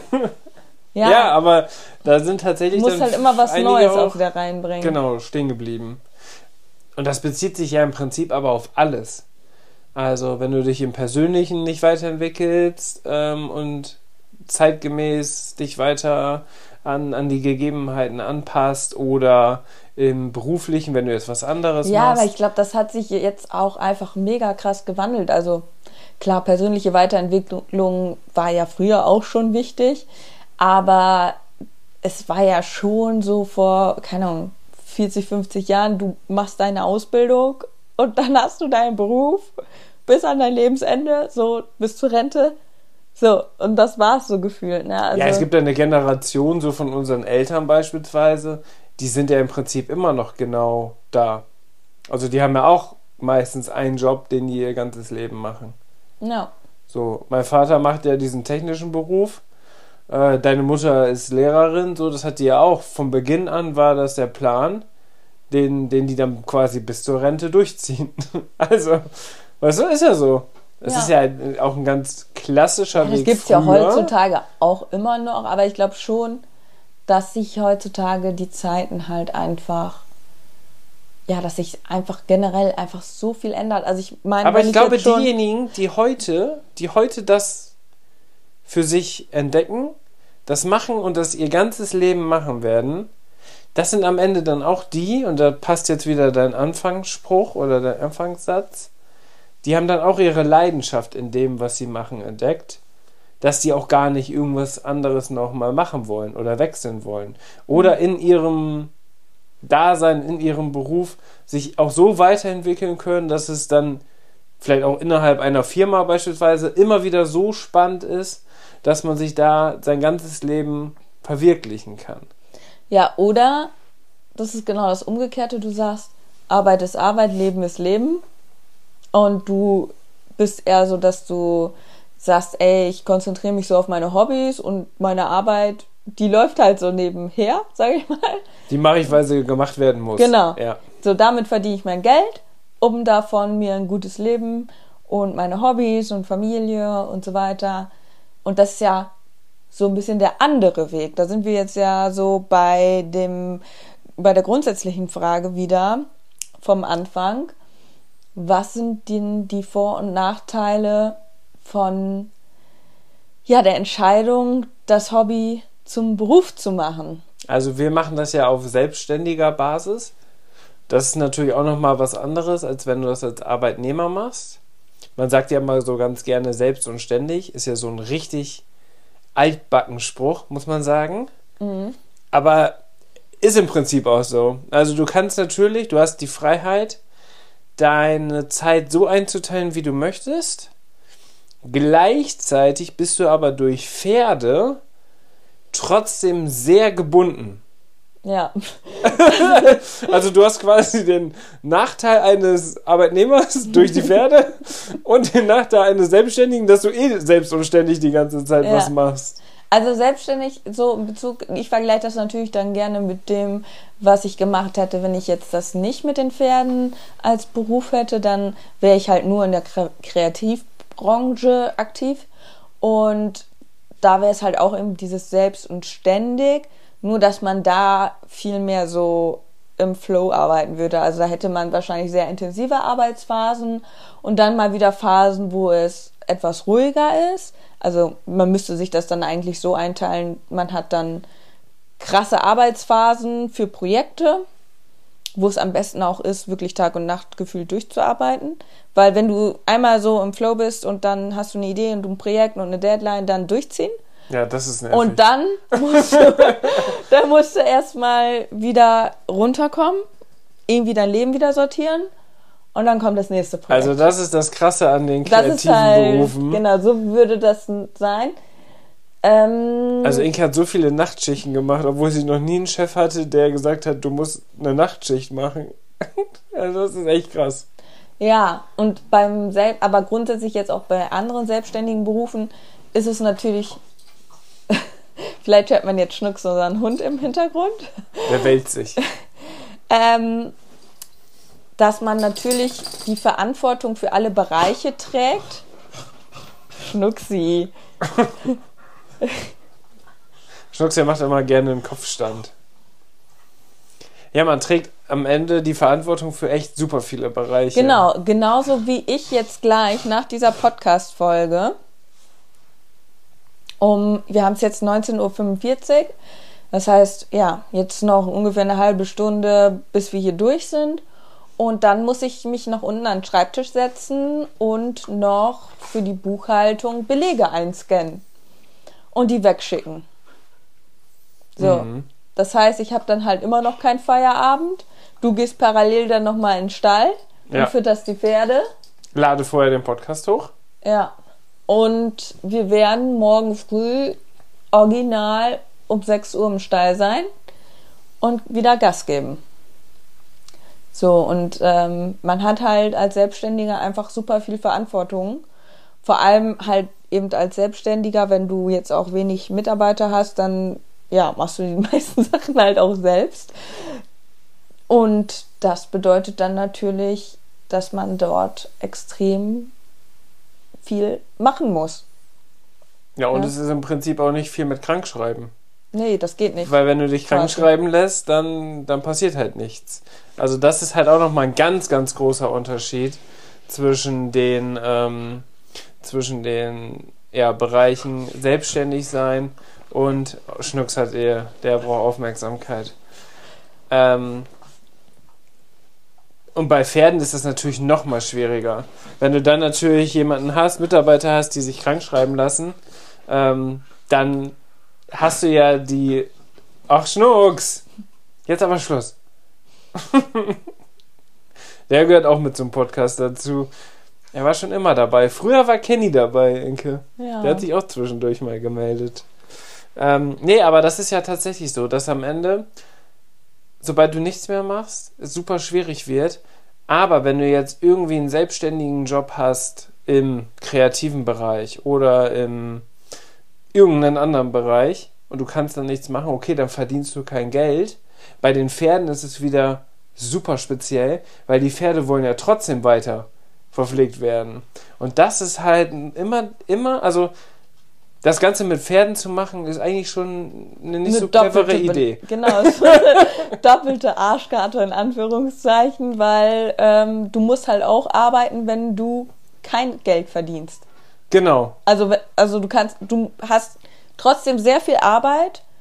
ja. ja, aber da sind tatsächlich du musst dann halt immer was Neues auch wieder reinbringen. Genau, stehen geblieben. Und das bezieht sich ja im Prinzip aber auf alles. Also wenn du dich im Persönlichen nicht weiterentwickelst ähm, und zeitgemäß dich weiter an, an die Gegebenheiten anpasst oder im Beruflichen, wenn du jetzt was anderes ja, machst. Ja, aber ich glaube, das hat sich jetzt auch einfach mega krass gewandelt. Also klar, persönliche Weiterentwicklung war ja früher auch schon wichtig, aber es war ja schon so vor, keine Ahnung, vierzig, fünfzig Jahren, du machst deine Ausbildung und dann hast du deinen Beruf bis an dein Lebensende, so bis zur Rente. So, und das war's so gefühlt. Ne? Also, ja, es gibt ja eine Generation, so von unseren Eltern beispielsweise, die sind ja im Prinzip immer noch genau da. Also die haben ja auch meistens einen Job, den die ihr ganzes Leben machen. Ja. So, mein Vater macht ja diesen technischen Beruf. Äh, deine Mutter ist Lehrerin, so, das hat die ja auch. Von Beginn an war das der Plan, den, den die dann quasi bis zur Rente durchziehen. Also, weißt du, ist ja so. Das ja. ist ja auch ein ganz klassischer ja, Weg. Das gibt es ja heutzutage auch immer noch, aber ich glaube schon, dass sich heutzutage die Zeiten halt einfach, ja, dass sich einfach generell einfach so viel ändert. Also ich meine, aber ich, ich glaube, schon diejenigen, die heute, die heute das für sich entdecken, das machen und das ihr ganzes Leben machen werden, das sind am Ende dann auch die, und da passt jetzt wieder dein Anfangsspruch oder dein Anfangssatz, die haben dann auch ihre Leidenschaft in dem, was sie machen, entdeckt, dass die auch gar nicht irgendwas anderes nochmal machen wollen oder wechseln wollen. Oder in ihrem Dasein, in ihrem Beruf sich auch so weiterentwickeln können, dass es dann vielleicht auch innerhalb einer Firma beispielsweise immer wieder so spannend ist, dass man sich da sein ganzes Leben verwirklichen kann. Ja, oder, das ist genau das Umgekehrte, du sagst, Arbeit ist Arbeit, Leben ist Leben. Und du bist eher so, dass du sagst, ey, ich konzentriere mich so auf meine Hobbys und meine Arbeit, die läuft halt so nebenher, sage ich mal. Die mache ich, weil sie gemacht werden muss. Genau. Ja. So, damit verdiene ich mein Geld, um davon mir ein gutes Leben und meine Hobbys und Familie und so weiter. Und das ist ja so ein bisschen der andere Weg. Da sind wir jetzt ja so bei dem, bei der grundsätzlichen Frage wieder vom Anfang. Was sind denn die Vor- und Nachteile von ja, der Entscheidung, das Hobby zum Beruf zu machen. Also wir machen das ja auf selbstständiger Basis. Das ist natürlich auch nochmal was anderes, als wenn du das als Arbeitnehmer machst. Man sagt ja mal so ganz gerne selbst und ständig. Ist ja so ein richtig altbacken Spruch, muss man sagen. Mhm. Aber ist im Prinzip auch so. Also du kannst natürlich, du hast die Freiheit, deine Zeit so einzuteilen, wie du möchtest. Gleichzeitig bist du aber durch Pferde trotzdem sehr gebunden. Ja. Also du hast quasi den Nachteil eines Arbeitnehmers durch die Pferde und den Nachteil eines Selbstständigen, dass du eh selbst und ständig die ganze Zeit ja. was machst. Also selbstständig, so in Bezug, ich vergleiche das natürlich dann gerne mit dem, was ich gemacht hätte, wenn ich jetzt das nicht mit den Pferden als Beruf hätte, dann wäre ich halt nur in der Kreativbranche aktiv und da wäre es halt auch eben dieses Selbst und ständig, nur dass man da viel mehr so im Flow arbeiten würde. Also da hätte man wahrscheinlich sehr intensive Arbeitsphasen und dann mal wieder Phasen, wo es etwas ruhiger ist. Also man müsste sich das dann eigentlich so einteilen, man hat dann krasse Arbeitsphasen für Projekte, wo es am besten auch ist, wirklich Tag und Nacht gefühlt durchzuarbeiten. Weil wenn du einmal so im Flow bist und dann hast du eine Idee und ein Projekt und eine Deadline, dann durchziehen. Ja, das ist nervig. Und dann musst du, dann musst du erstmal wieder runterkommen, irgendwie dein Leben wieder sortieren und dann kommt das nächste Projekt. Also das ist das Krasse an den das kreativen ist halt, Berufen. Genau, so würde das sein. Ähm, Also Inke hat so viele Nachtschichten gemacht, obwohl sie noch nie einen Chef hatte, der gesagt hat, du musst eine Nachtschicht machen. Also das ist echt krass. Ja, und beim Sel- aber grundsätzlich jetzt auch bei anderen selbstständigen Berufen ist es natürlich, vielleicht hört man jetzt Schnucks unseren Hund im Hintergrund. Der wälzt sich. ähm, dass man natürlich die Verantwortung für alle Bereiche trägt. Schnucksi. Schnucks, der macht immer gerne einen Kopfstand. Ja, man trägt am Ende die Verantwortung für echt super viele Bereiche. Genau, genauso wie ich jetzt gleich nach dieser Podcast-Folge um, wir haben es jetzt neunzehn Uhr fünfundvierzig, das heißt, ja, jetzt noch ungefähr eine halbe Stunde, bis wir hier durch sind. Und dann muss ich mich noch unten an den Schreibtisch setzen und noch für die Buchhaltung Belege einscannen und die wegschicken. So, Mhm. Das heißt, ich habe dann halt immer noch keinen Feierabend. Du gehst parallel dann nochmal in den Stall Ja. und fütterst die Pferde. Lade vorher den Podcast hoch. Ja. Und wir werden morgen früh original um sechs Uhr im Stall sein und wieder Gas geben. So, und ähm, man hat halt als Selbstständiger einfach super viel Verantwortung. Vor allem halt eben als Selbstständiger, wenn du jetzt auch wenig Mitarbeiter hast, dann ja, machst du die meisten Sachen halt auch selbst. Und das bedeutet dann natürlich, dass man dort extrem viel machen muss. Ja, und Ja. es ist im Prinzip auch nicht viel mit Krankschreiben. Nee, das geht nicht. Weil wenn du dich krank Quasi. schreiben lässt, dann, dann passiert halt nichts. Also das ist halt auch nochmal ein ganz, ganz großer Unterschied zwischen den, ähm, zwischen den ja, Bereichen selbstständig sein und Schnucks hat eher, der braucht Aufmerksamkeit. Ähm, und bei Pferden ist das natürlich nochmal schwieriger. Wenn du dann natürlich jemanden hast, Mitarbeiter hast, die sich krank schreiben lassen, ähm, dann hast du ja die... Ach, Schnucks! Jetzt aber Schluss. Der gehört auch mit zum Podcast dazu. Er war schon immer dabei. Früher war Kenny dabei, Inke. Ja. Der hat sich auch zwischendurch mal gemeldet. Ähm, nee, aber das ist ja tatsächlich so, dass am Ende, sobald du nichts mehr machst, es super schwierig wird. Aber wenn du jetzt irgendwie einen selbstständigen Job hast im kreativen Bereich oder im irgendeinen anderen Bereich und du kannst dann nichts machen, okay, dann verdienst du kein Geld. Bei den Pferden ist es wieder super speziell, weil die Pferde wollen ja trotzdem weiter verpflegt werden. Und das ist halt immer, immer, also das Ganze mit Pferden zu machen, ist eigentlich schon eine nicht Eine so clevere doppelte Idee. Be- Genau, so eine doppelte Arschkarte in Anführungszeichen, weil ähm, du musst halt auch arbeiten, wenn du kein Geld verdienst. Genau. Also, we- also du kannst, du hast trotzdem sehr viel Arbeit,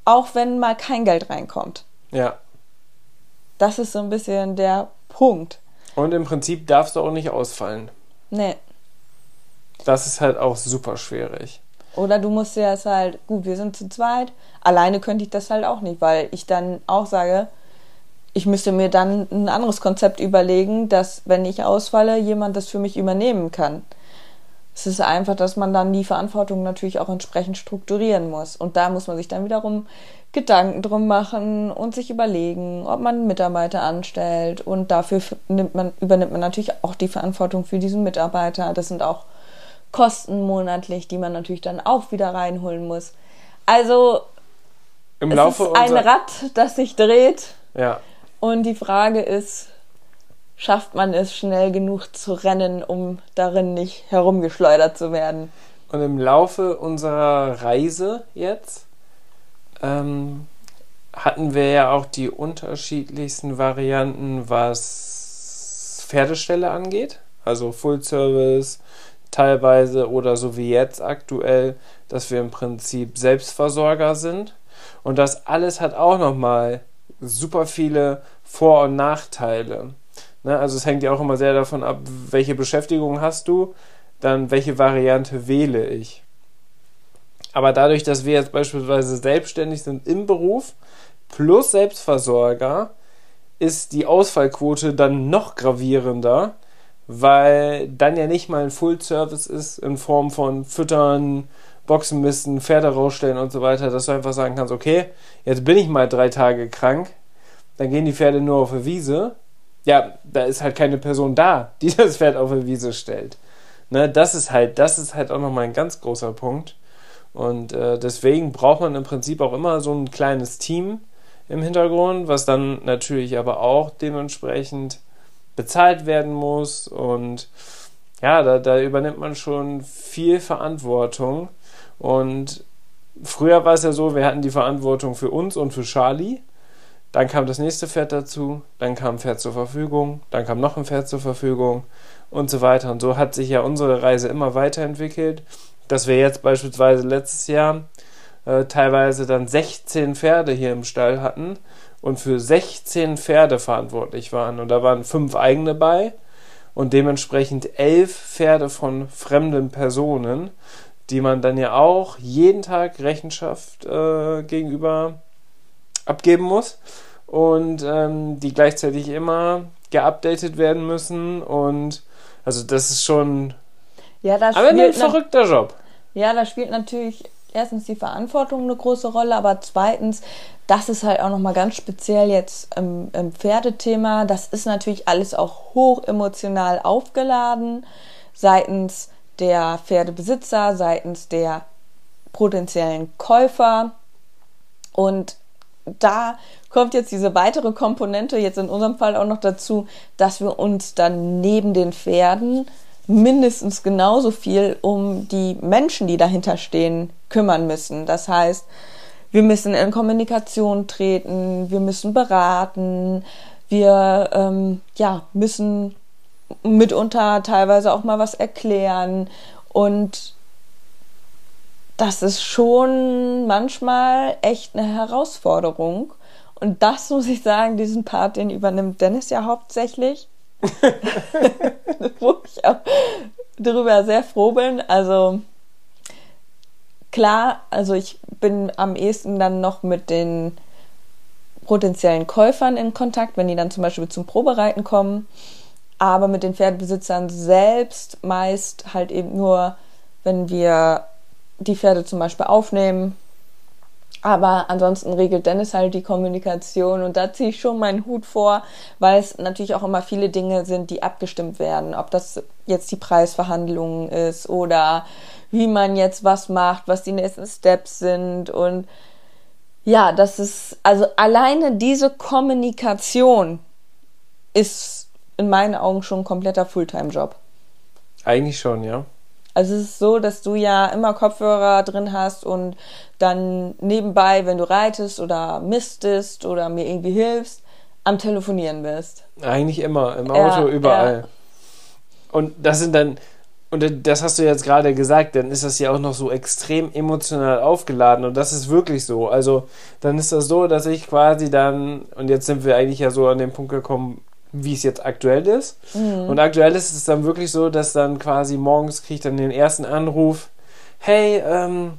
auch wenn mal kein Geld reinkommt. Ja. Das ist so ein bisschen der Punkt. Und im Prinzip darfst du auch nicht ausfallen. Nee. Das ist halt auch super schwierig. Oder du musst ja es halt, gut, wir sind zu zweit, alleine könnte ich das halt auch nicht, weil ich dann auch sage, ich müsste mir dann ein anderes Konzept überlegen, dass, wenn ich ausfalle, jemand das für mich übernehmen kann. Es ist einfach, dass man dann die Verantwortung natürlich auch entsprechend strukturieren muss. Und da muss man sich dann wiederum Gedanken drum machen und sich überlegen, ob man einen Mitarbeiter anstellt. Und dafür nimmt man, übernimmt man natürlich auch die Verantwortung für diesen Mitarbeiter. Das sind auch Kosten monatlich, die man natürlich dann auch wieder reinholen muss. Also Im es Laufe ist ein unser- Rad, das sich dreht. Ja. Und die Frage ist, schafft man es schnell genug zu rennen, um darin nicht herumgeschleudert zu werden? Und im Laufe unserer Reise jetzt ähm, hatten wir ja auch die unterschiedlichsten Varianten, was Pferdeställe angeht. Also Full Service teilweise oder so wie jetzt aktuell, dass wir im Prinzip Selbstversorger sind. Und das alles hat auch nochmal super viele Vor- und Nachteile. Ne? Also es hängt ja auch immer sehr davon ab, welche Beschäftigung hast du, dann welche Variante wähle ich. Aber dadurch, dass wir jetzt beispielsweise selbstständig sind im Beruf plus Selbstversorger, ist die Ausfallquote dann noch gravierender, weil dann ja nicht mal ein Full-Service ist in Form von Füttern, Boxenmisten, Pferde rausstellen und so weiter, dass du einfach sagen kannst, okay, jetzt bin ich mal drei Tage krank, dann gehen die Pferde nur auf die Wiese. Ja, da ist halt keine Person da, die das Pferd auf die Wiese stellt. Ne, das ist halt, das ist halt auch nochmal ein ganz großer Punkt. Und äh, deswegen braucht man im Prinzip auch immer so ein kleines Team im Hintergrund, was dann natürlich aber auch dementsprechend bezahlt werden muss. Und ja, da, da übernimmt man schon viel Verantwortung. Und früher war es ja so, wir hatten die Verantwortung für uns und für Charlie. Dann kam das nächste Pferd dazu, dann kam ein Pferd zur Verfügung, dann kam noch ein Pferd zur Verfügung und so weiter. Und so hat sich ja unsere Reise immer weiterentwickelt, dass wir jetzt beispielsweise letztes Jahr äh, teilweise dann sechzehn Pferde hier im Stall hatten und für sechzehn Pferde verantwortlich waren. Und da waren fünf eigene bei und dementsprechend elf Pferde von fremden Personen, die man dann ja auch jeden Tag Rechenschaft äh, gegenüber abgeben muss und ähm, die gleichzeitig immer geupdatet werden müssen und also das ist schon Ja, das aber ein spielt verrückter Job. Ja, da spielt natürlich erstens die Verantwortung eine große Rolle, aber zweitens, das ist halt auch nochmal ganz speziell jetzt im, im Pferdethema, das ist natürlich alles auch hoch emotional aufgeladen, seitens der Pferdebesitzer, seitens der potenziellen Käufer und da kommt jetzt diese weitere Komponente, jetzt in unserem Fall auch noch dazu, dass wir uns dann neben den Pferden mindestens genauso viel um die Menschen, die dahinter stehen, kümmern müssen. Das heißt, wir müssen in Kommunikation treten, wir müssen beraten, wir ähm, ja, müssen mitunter teilweise auch mal was erklären und das ist schon manchmal echt eine Herausforderung. Und das muss ich sagen, diesen Part, den übernimmt Dennis ja hauptsächlich. Wo ich auch darüber sehr froh bin. Also klar, also ich bin am ehesten dann noch mit den potenziellen Käufern in Kontakt, wenn die dann zum Beispiel zum Probereiten kommen. Aber mit den Pferdebesitzern selbst meist halt eben nur, wenn wir die Pferde zum Beispiel aufnehmen. Aber ansonsten regelt Dennis halt die Kommunikation und da ziehe ich schon meinen Hut vor, weil es natürlich auch immer viele Dinge sind, die abgestimmt werden. Ob das jetzt die Preisverhandlungen ist oder wie man jetzt was macht, was die nächsten Steps sind. Und ja, das ist, also alleine diese Kommunikation ist in meinen Augen schon ein kompletter Fulltime-Job. Eigentlich schon, ja. Also es ist so, dass du ja immer Kopfhörer drin hast und dann nebenbei, wenn du reitest oder mistest oder mir irgendwie hilfst, am Telefonieren bist. Eigentlich immer, im Auto, Ja, überall. ja. Und das sind dann, und das hast du jetzt gerade gesagt, dann ist das ja auch noch so extrem emotional aufgeladen und das ist wirklich so. Also dann ist das so, dass ich quasi dann, und jetzt sind wir eigentlich ja so an den Punkt gekommen, wie es jetzt aktuell ist. Mhm. Und aktuell ist es dann wirklich so, dass dann quasi morgens kriege ich dann den ersten Anruf, hey, ähm,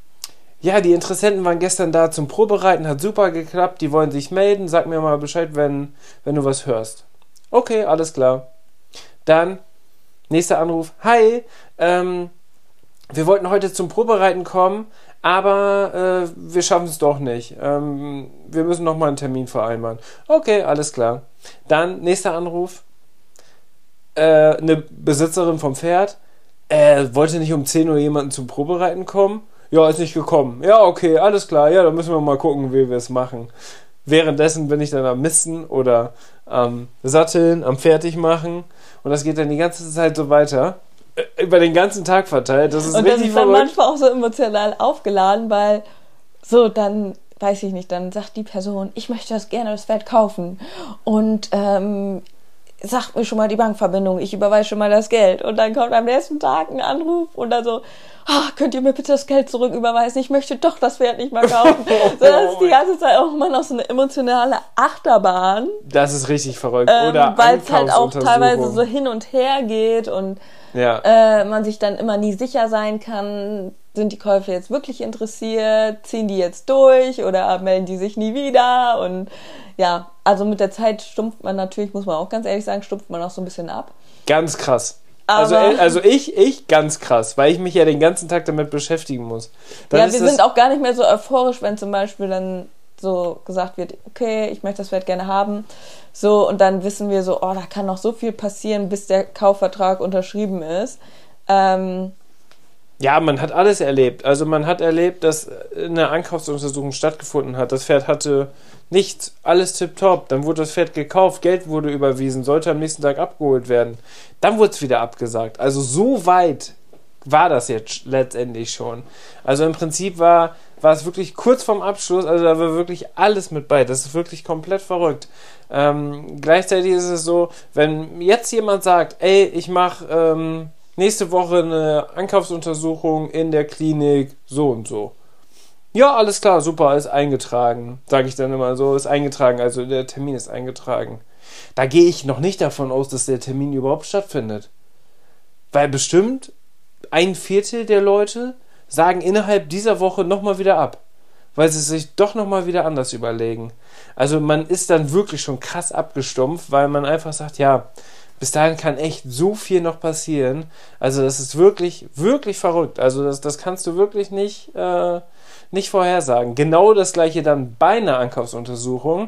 ja, die Interessenten waren gestern da zum Probereiten, hat super geklappt, die wollen sich melden, sag mir mal Bescheid, wenn, wenn du was hörst. Okay, alles klar. Dann nächster Anruf, hi, ähm, wir wollten heute zum Probereiten kommen, aber äh, wir schaffen es doch nicht. Ähm, wir müssen nochmal einen Termin vereinbaren. Okay, alles klar. Dann nächster Anruf, äh, eine Besitzerin vom Pferd, äh, wollte nicht um zehn Uhr jemanden zum Probereiten kommen? Ja, ist nicht gekommen. Ja, okay, alles klar, ja, dann müssen wir mal gucken, wie wir es machen. Währenddessen bin ich dann am Misten oder am Satteln, am Fertigmachen. Und das geht dann die ganze Zeit so weiter. Über den ganzen Tag verteilt. Das ist und richtig verrückt. Und das ist dann manchmal auch so emotional aufgeladen, weil so dann, weiß ich nicht, dann sagt die Person, ich möchte das gerne das Pferd kaufen. Und ähm, sagt mir schon mal die Bankverbindung, ich überweise schon mal das Geld. Und dann kommt am nächsten Tag ein Anruf und dann so, ah, könnt ihr mir bitte das Geld zurücküberweisen? Ich möchte doch das Pferd nicht mehr kaufen. So, das ist die ganze Zeit auch immer noch so eine emotionale Achterbahn. Das ist richtig verrückt. Ähm, Oder weil es halt auch teilweise so hin und her geht und ja. äh, man sich dann immer nie sicher sein kann, sind die Käufer jetzt wirklich interessiert? Ziehen die jetzt durch oder melden die sich nie wieder? Und ja, also mit der Zeit stumpft man natürlich, muss man auch ganz ehrlich sagen, stumpft man auch so ein bisschen ab. Ganz krass. Also, also ich, ich ganz krass, weil ich mich ja den ganzen Tag damit beschäftigen muss. Dann ja, wir sind auch gar nicht mehr so euphorisch, wenn zum Beispiel dann so gesagt wird, okay, ich möchte das Pferd gerne haben. So, und dann wissen wir so, oh, da kann noch so viel passieren, bis der Kaufvertrag unterschrieben ist. Ähm, ja, man hat alles erlebt. Also man hat erlebt, dass eine Ankaufsuntersuchung stattgefunden hat. Das Pferd hatte nichts, alles tipptopp. Dann wurde das Pferd gekauft, Geld wurde überwiesen, sollte am nächsten Tag abgeholt werden. Dann wurde es wieder abgesagt. Also so weit war das jetzt letztendlich schon. Also im Prinzip war, war es wirklich kurz vorm Abschluss, also da war wirklich alles mit bei. Das ist wirklich komplett verrückt. Ähm, gleichzeitig ist es so, wenn jetzt jemand sagt, ey, ich mache ähm, nächste Woche eine Ankaufsuntersuchung in der Klinik so und so. Ja, alles klar, super, ist eingetragen. Sage ich dann immer so, ist eingetragen, also der Termin ist eingetragen. Da gehe ich noch nicht davon aus, dass der Termin überhaupt stattfindet. Weil bestimmt ein Viertel der Leute sagen innerhalb dieser Woche nochmal wieder ab. Weil sie sich doch nochmal wieder anders überlegen. Also man ist dann wirklich schon krass abgestumpft, weil man einfach sagt, ja, bis dahin kann echt so viel noch passieren. Also das ist wirklich, wirklich verrückt. Also das, das kannst du wirklich nicht, äh, nicht vorhersagen. Genau das gleiche dann bei einer Ankaufsuntersuchung.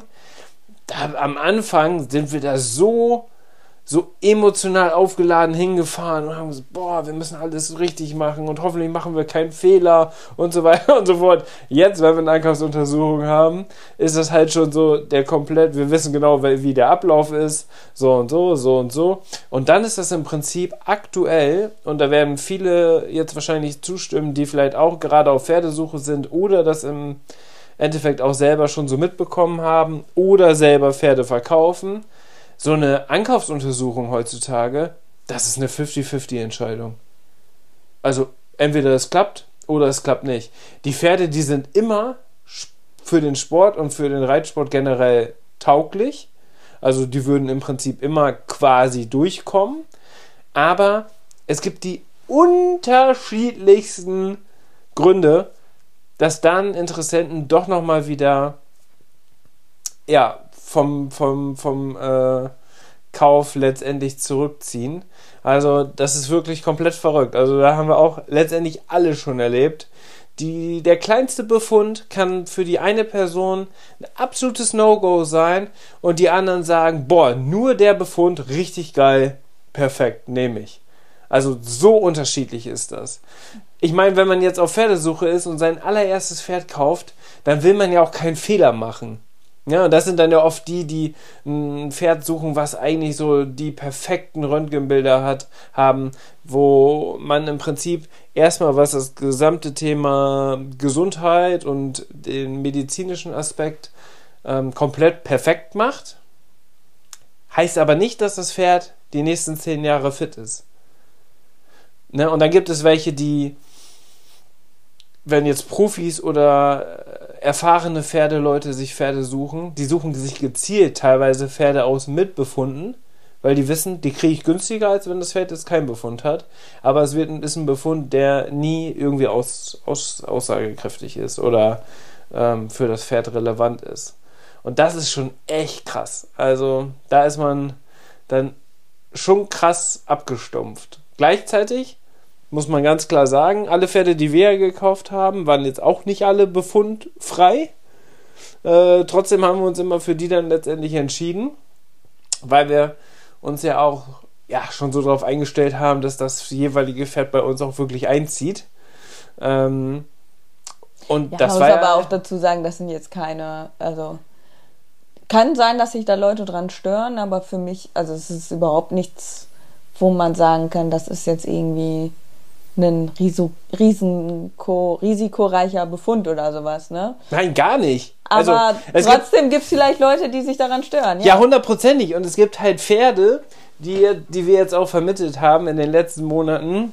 Da, am Anfang sind wir da so, so emotional aufgeladen hingefahren und haben gesagt, boah, wir müssen alles richtig machen und hoffentlich machen wir keinen Fehler und so weiter und so fort. Jetzt, wenn wir eine Ankaufsuntersuchung haben, ist das halt schon so der komplett, wir wissen genau, wie der Ablauf ist, so und so, so und so. Und dann ist das im Prinzip aktuell, und da werden viele jetzt wahrscheinlich zustimmen, die vielleicht auch gerade auf Pferdesuche sind oder das im Endeffekt auch selber schon so mitbekommen haben oder selber Pferde verkaufen. So eine Ankaufsuntersuchung heutzutage, das ist eine fünfzig fünfzig Entscheidung. Also entweder es klappt oder es klappt nicht. Die Pferde, die sind immer für den Sport und für den Reitsport generell tauglich. Also die würden im Prinzip immer quasi durchkommen. Aber es gibt die unterschiedlichsten Gründe, dass dann Interessenten doch nochmal wieder ja, vom, vom, vom äh, Kauf letztendlich zurückziehen. Also das ist wirklich komplett verrückt. Also da haben wir auch letztendlich alle schon erlebt. Die, der kleinste Befund kann für die eine Person ein absolutes No-Go sein und die anderen sagen, boah, nur der Befund, richtig geil, perfekt, nehme ich. Also so unterschiedlich ist das. Ich meine, wenn man jetzt auf Pferdesuche ist und sein allererstes Pferd kauft, dann will man ja auch keinen Fehler machen. Ja, und das sind dann ja oft die, die ein Pferd suchen, was eigentlich so die perfekten Röntgenbilder hat, haben, wo man im Prinzip erstmal, was das gesamte Thema Gesundheit und den medizinischen Aspekt ähm, komplett perfekt macht. Heißt aber nicht, dass das Pferd die nächsten zehn Jahre fit ist. Ne? Und dann gibt es welche, die, wenn jetzt Profis oder erfahrene Pferdeleute sich Pferde suchen, die suchen sich gezielt teilweise Pferde aus mit Befunden, weil die wissen, die kriege ich günstiger, als wenn das Pferd jetzt keinen Befund hat. Aber es wird, ist ein Befund, der nie irgendwie aus, aus, aussagekräftig ist oder ähm, für das Pferd relevant ist. Und das ist schon echt krass. Also da ist man dann schon krass abgestumpft. Gleichzeitig muss man ganz klar sagen, alle Pferde, die wir gekauft haben, waren jetzt auch nicht alle befundfrei. Äh, trotzdem haben wir uns immer für die dann letztendlich entschieden, weil wir uns ja auch ja, schon so darauf eingestellt haben, dass das jeweilige Pferd bei uns auch wirklich einzieht. Ähm, und ja, das man war muss ja, aber auch dazu sagen, das sind jetzt keine, also kann sein, dass sich da Leute dran stören, aber für mich, also es ist überhaupt nichts, wo man sagen kann, das ist jetzt irgendwie ein Riso, Risiko, risikoreicher Befund oder sowas, ne? Nein, gar nicht. Aber also, es trotzdem gibt es vielleicht Leute, die sich daran stören. Ja, hundertprozentig. Und es gibt halt Pferde, die, die wir jetzt auch vermittelt haben in den letzten Monaten,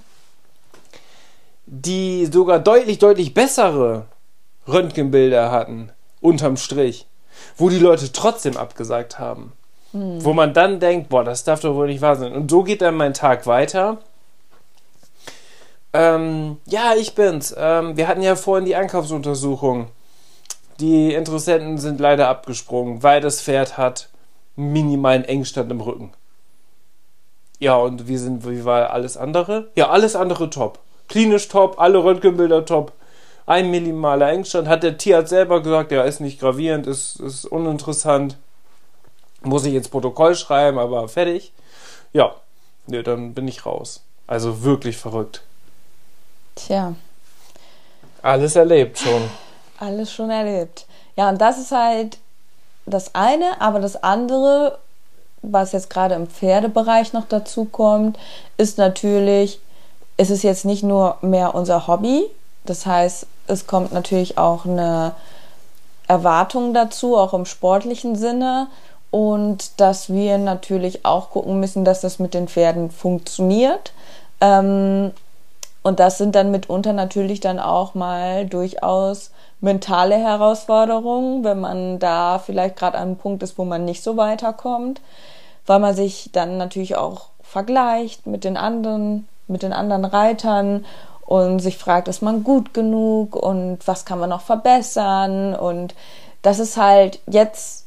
die sogar deutlich, deutlich bessere Röntgenbilder hatten, unterm Strich, wo die Leute trotzdem abgesagt haben. Hm. Wo man dann denkt, boah, das darf doch wohl nicht wahr sein. Und so geht dann mein Tag weiter. Ähm, ja, ich bin's. Ähm, wir hatten ja vorhin die Einkaufsuntersuchung. Die Interessenten sind leider abgesprungen, weil das Pferd hat minimalen Engstand im Rücken. Ja, und wie sind, wie war alles andere? Ja, alles andere top. Klinisch top, alle Röntgenbilder top. Ein minimaler Engstand. Hat der Tierarzt selber gesagt, ja, ist nicht gravierend, ist, ist uninteressant. Muss ich ins Protokoll schreiben, aber fertig. Ja, nee, dann bin ich raus. Also wirklich verrückt. Tja. Alles erlebt schon. Alles schon erlebt. Ja, und das ist halt das eine, aber das andere, was jetzt gerade im Pferdebereich noch dazu kommt, ist natürlich, es ist jetzt nicht nur mehr unser Hobby, das heißt, es kommt natürlich auch eine Erwartung dazu, auch im sportlichen Sinne, und dass wir natürlich auch gucken müssen, dass das mit den Pferden funktioniert. Ähm, und das sind dann mitunter natürlich dann auch mal durchaus mentale Herausforderungen, wenn man da vielleicht gerade an einem Punkt ist, wo man nicht so weiterkommt, weil man sich dann natürlich auch vergleicht mit den anderen, mit den anderen Reitern und sich fragt, ist man gut genug und was kann man noch verbessern, und das ist halt jetzt,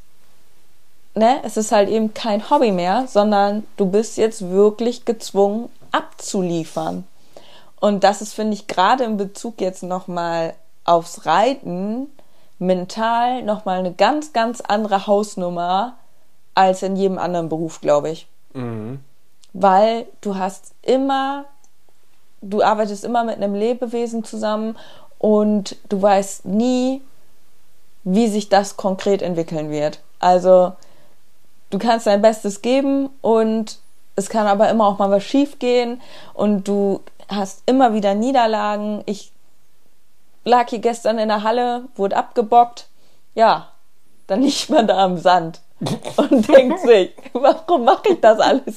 ne, es ist halt eben kein Hobby mehr, sondern du bist jetzt wirklich gezwungen abzuliefern. Und das ist, finde ich, gerade in Bezug jetzt nochmal aufs Reiten mental nochmal eine ganz, ganz andere Hausnummer als in jedem anderen Beruf, glaube ich. Mhm. Weil du hast immer, du arbeitest immer mit einem Lebewesen zusammen und du weißt nie, wie sich das konkret entwickeln wird. Also du kannst dein Bestes geben und es kann aber immer auch mal was schief gehen und du hast immer wieder Niederlagen. Ich lag hier gestern in der Halle, wurde abgebockt. Ja, dann liegt man da am Sand und denkt sich, warum mache ich das alles?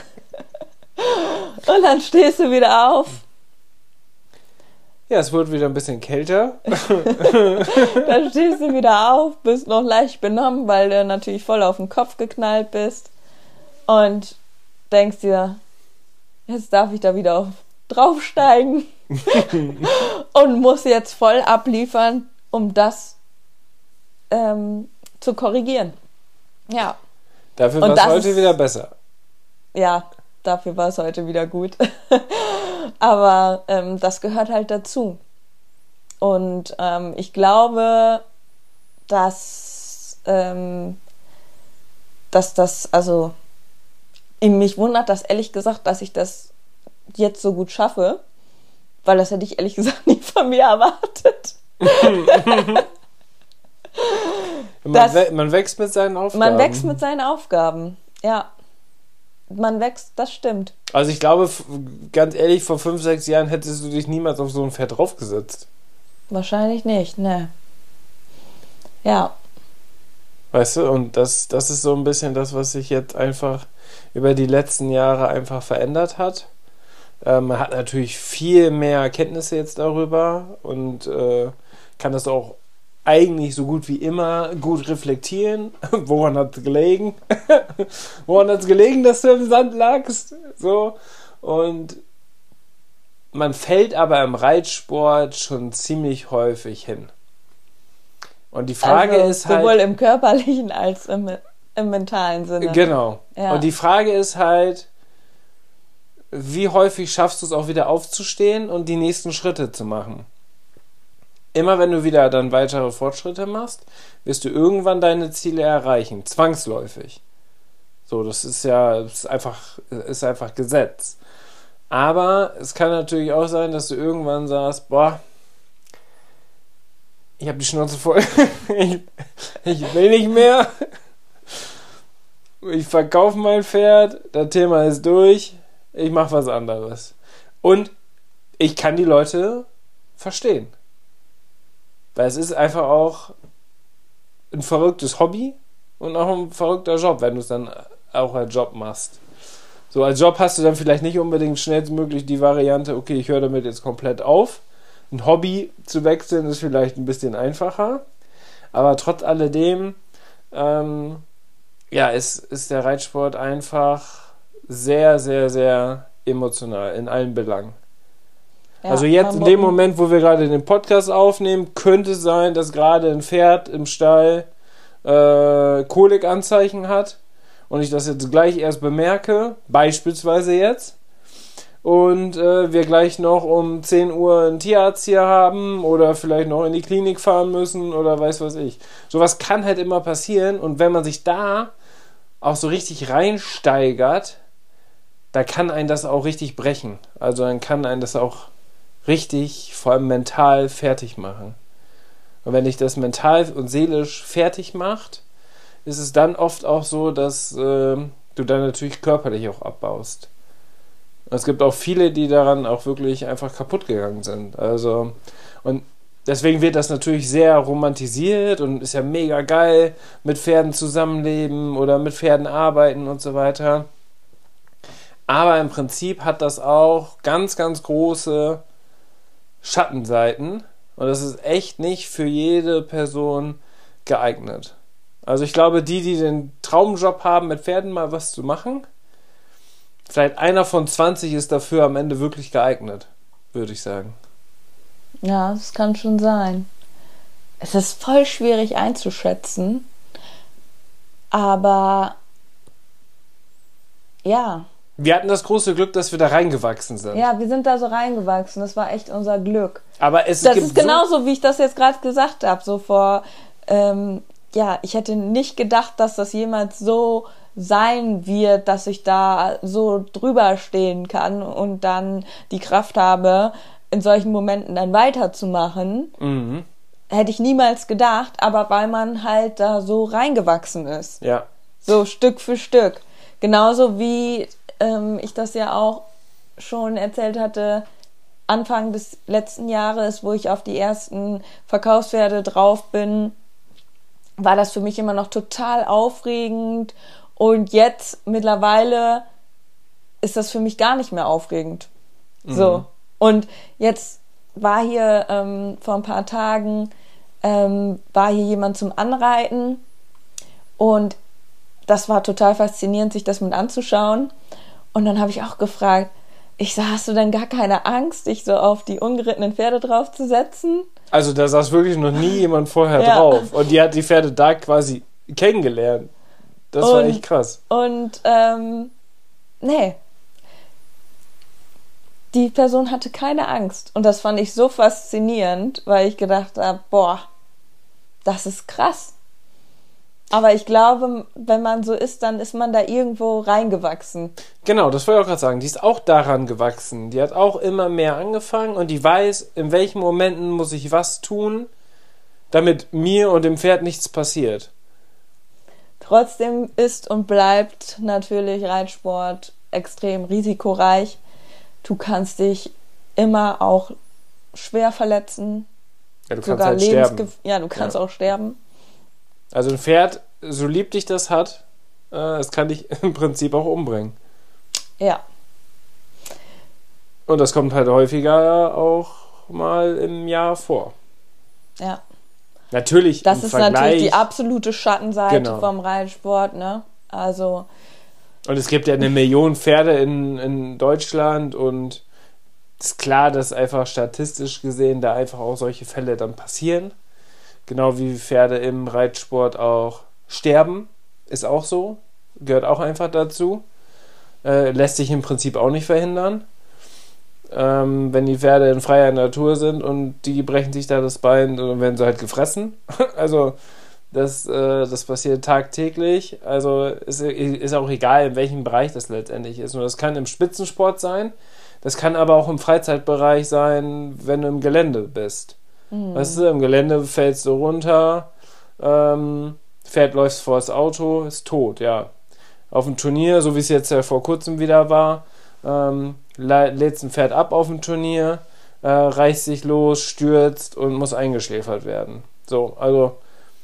Und dann stehst du wieder auf. Ja, es wird wieder ein bisschen kälter. Dann stehst du wieder auf, bist noch leicht benommen, weil du natürlich voll auf den Kopf geknallt bist und denkst dir, jetzt darf ich da wieder auf, draufsteigen und muss jetzt voll abliefern, um das ähm, zu korrigieren. Ja. Dafür war es heute ist, wieder besser. Ja, dafür war es heute wieder gut. Aber ähm, das gehört halt dazu. Und ähm, ich glaube, dass, ähm, dass das, also mich wundert das ehrlich gesagt, dass ich das jetzt so gut schaffe, weil das hätte ich ehrlich gesagt nicht von mir erwartet. man, we- man wächst mit seinen Aufgaben. Man wächst mit seinen Aufgaben, ja. Man wächst, das stimmt. Also ich glaube, ganz ehrlich, vor fünf, sechs Jahren hättest du dich niemals auf so ein Pferd draufgesetzt. Wahrscheinlich nicht, ne. Ja. Weißt du, und das, das ist so ein bisschen das, was sich jetzt einfach über die letzten Jahre einfach verändert hat. Ähm, man hat natürlich viel mehr Kenntnisse jetzt darüber und äh, kann das auch eigentlich so gut wie immer gut reflektieren. Woran hat es gelegen? Woran hat es gelegen, dass du im Sand lagst? So. Und man fällt aber im Reitsport schon ziemlich häufig hin. Und die Frage also ist halt... sowohl im körperlichen als im, im mentalen Sinne. Genau. Ja. Und die Frage ist halt, wie häufig schaffst du es auch wieder aufzustehen und die nächsten Schritte zu machen? Immer wenn du wieder dann weitere Fortschritte machst, wirst du irgendwann deine Ziele erreichen. Zwangsläufig. So, das ist ja ist einfach, ist einfach Gesetz. Aber es kann natürlich auch sein, dass du irgendwann sagst, boah, ich habe die Schnauze voll. ich, ich will nicht mehr. Ich verkaufe mein Pferd. Das Thema ist durch. Ich mache was anderes. Und ich kann die Leute verstehen. Weil es ist einfach auch ein verrücktes Hobby und auch ein verrückter Job, wenn du es dann auch als Job machst. So, als Job hast du dann vielleicht nicht unbedingt schnellstmöglich die Variante, okay, ich höre damit jetzt komplett auf. Ein Hobby zu wechseln ist vielleicht ein bisschen einfacher. Aber trotz alledem, ähm, ja, ist, ist der Reitsport einfach sehr, sehr, sehr emotional in allen Belangen. Ja, also jetzt in dem Moment, wo wir gerade den Podcast aufnehmen, könnte es sein, dass gerade ein Pferd im Stall äh, Kolikanzeichen hat und ich das jetzt gleich erst bemerke, beispielsweise jetzt, und äh, wir gleich noch um zehn Uhr einen Tierarzt hier haben oder vielleicht noch in die Klinik fahren müssen oder weiß was ich. Sowas kann halt immer passieren und wenn man sich da auch so richtig reinsteigert, da kann einen das auch richtig brechen. Also dann kann einen das auch richtig, vor allem mental, fertig machen. Und wenn dich das mental und seelisch fertig macht, ist es dann oft auch so, dass äh, du dann natürlich körperlich auch abbaust. Und es gibt auch viele, die daran auch wirklich einfach kaputt gegangen sind. Also, und deswegen wird das natürlich sehr romantisiert und ist ja mega geil, mit Pferden zusammenleben oder mit Pferden arbeiten und so weiter. Aber im Prinzip hat das auch ganz, ganz große Schattenseiten und das ist echt nicht für jede Person geeignet. Also ich glaube, die, die den Traumjob haben, mit Pferden mal was zu machen, vielleicht einer von zwanzig ist dafür am Ende wirklich geeignet, würde ich sagen. Ja, das kann schon sein. Es ist voll schwierig einzuschätzen, aber ja. Wir hatten das große Glück, dass wir da reingewachsen sind. Ja, wir sind da so reingewachsen. Das war echt unser Glück. Aber es das gibt ist genauso, so wie ich das jetzt gerade gesagt habe. So vor, ähm, ja, ich hätte nicht gedacht, dass das jemals so sein wird, dass ich da so drüber stehen kann und dann die Kraft habe, in solchen Momenten dann weiterzumachen. Mhm. Hätte ich niemals gedacht, aber weil man halt da so reingewachsen ist. Ja. So Stück für Stück. Genauso wie ähm, ich das ja auch schon erzählt hatte, Anfang des letzten Jahres, wo ich auf die ersten Verkaufspferde drauf bin, war das für mich immer noch total aufregend und jetzt mittlerweile ist das für mich gar nicht mehr aufregend. Mhm. So. Und jetzt war hier ähm, vor ein paar Tagen ähm, war hier jemand zum Anreiten und das war total faszinierend, sich das mit anzuschauen. Und dann habe ich auch gefragt, ich sag, hast du denn gar keine Angst, dich so auf die ungerittenen Pferde draufzusetzen? Also da saß wirklich noch nie jemand vorher ja. drauf. Und die hat die Pferde da quasi kennengelernt. Das und, war echt krass. Und, ähm, nee. Die Person hatte keine Angst. Und das fand ich so faszinierend, weil ich gedacht habe, boah, das ist krass. Aber ich glaube, wenn man so ist, dann ist man da irgendwo reingewachsen. Genau, das wollte ich auch gerade sagen. Die ist auch daran gewachsen. Die hat auch immer mehr angefangen und die weiß, in welchen Momenten muss ich was tun, damit mir und dem Pferd nichts passiert. Trotzdem ist und bleibt natürlich Reitsport extrem risikoreich. Du kannst dich immer auch schwer verletzen. Ja, du kannst halt sterben. Ja, du kannst ja. auch sterben. Also ein Pferd, so lieb dich das hat, äh, es kann dich im Prinzip auch umbringen. Ja. Und das kommt halt häufiger auch mal im Jahr vor. Ja. Natürlich Das im ist Vergleich, natürlich die absolute Schattenseite genau. vom Reitsport, ne? Also. Und es gibt ja eine Million Pferde in, in Deutschland und es ist klar, dass einfach statistisch gesehen da einfach auch solche Fälle dann passieren. Genau wie Pferde im Reitsport auch sterben, ist auch so, gehört auch einfach dazu. Äh, lässt sich im Prinzip auch nicht verhindern. Ähm, wenn die Pferde in freier Natur sind und die brechen sich da das Bein, dann werden sie halt gefressen. Also das, äh, das passiert tagtäglich. Also ist, ist auch egal, in welchem Bereich das letztendlich ist. Und das kann im Spitzensport sein, das kann aber auch im Freizeitbereich sein, wenn du im Gelände bist. Mhm. Weißt du, im Gelände fällst du runter, ähm, Pferd läuft vor das Auto, ist tot, ja. Auf dem Turnier, so wie es jetzt ja vor kurzem wieder war, ähm, lädst ein Pferd ab auf dem Turnier, äh, reißt sich los, stürzt und muss eingeschläfert werden. So, also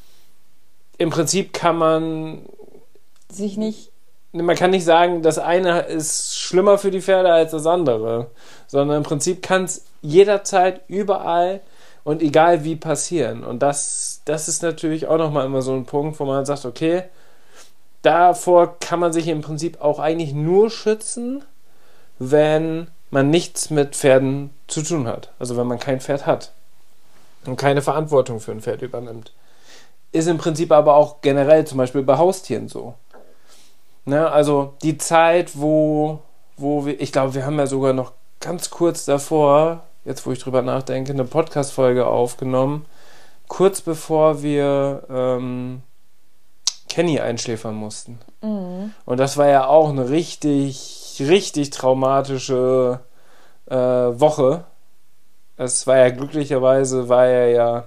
im Prinzip kann man sich nicht man kann nicht sagen, das eine ist schlimmer für die Pferde als das andere, sondern im Prinzip kann es jederzeit, überall und egal wie passieren. Und das, das ist natürlich auch nochmal immer so ein Punkt, wo man sagt, okay, davor kann man sich im Prinzip auch eigentlich nur schützen, wenn man nichts mit Pferden zu tun hat. Also wenn man kein Pferd hat und keine Verantwortung für ein Pferd übernimmt. Ist im Prinzip aber auch generell zum Beispiel bei Haustieren so. Ne, also die Zeit, wo, wo wir, ich glaube, wir haben ja sogar noch ganz kurz davor, jetzt wo ich drüber nachdenke, eine Podcast-Folge aufgenommen, kurz bevor wir ähm, Kenny einschläfern mussten. Mhm. Und das war ja auch eine richtig, richtig traumatische äh, Woche. Es war ja glücklicherweise, war er ja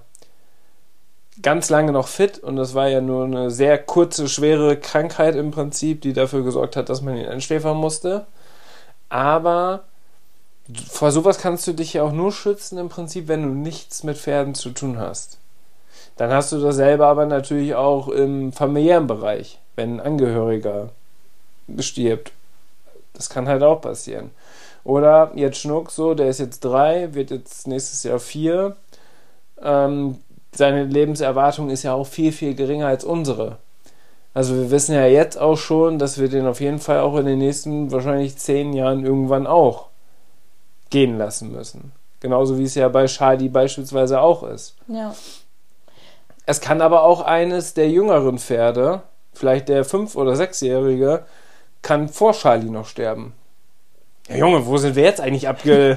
ganz lange noch fit und das war ja nur eine sehr kurze, schwere Krankheit im Prinzip, die dafür gesorgt hat, dass man ihn einschläfern musste. Aber vor sowas kannst du dich ja auch nur schützen im Prinzip, wenn du nichts mit Pferden zu tun hast. Dann hast du dasselbe aber natürlich auch im familiären Bereich, wenn ein Angehöriger stirbt. Das kann halt auch passieren. Oder jetzt Schnuck so, der ist jetzt drei, wird jetzt nächstes Jahr vier. Ähm, seine Lebenserwartung ist ja auch viel, viel geringer als unsere. Also wir wissen ja jetzt auch schon, dass wir den auf jeden Fall auch in den nächsten wahrscheinlich zehn Jahren irgendwann auch gehen lassen müssen. Genauso wie es ja bei Shadi beispielsweise auch ist. Ja. Es kann aber auch eines der jüngeren Pferde, vielleicht der fünf- oder sechsjährige, kann vor Shadi noch sterben. Ja Junge, wo sind wir jetzt eigentlich abge...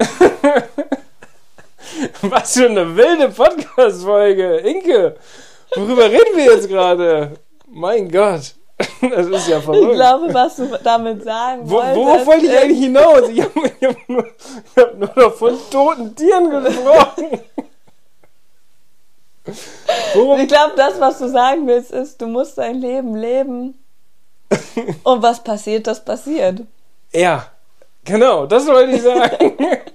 Was für eine wilde Podcast-Folge. Inke, worüber reden wir jetzt gerade? Mein Gott, das ist ja verrückt. Ich glaube, was du damit sagen Wo, wolltest... Worauf wollte ich eigentlich hinaus? Ich habe hab nur, ich hab nur noch von toten Tieren gesprochen. Worum? Ich glaube, das, was du sagen willst, ist, du musst dein Leben leben und was passiert, das passiert. Ja, genau, das wollte ich sagen.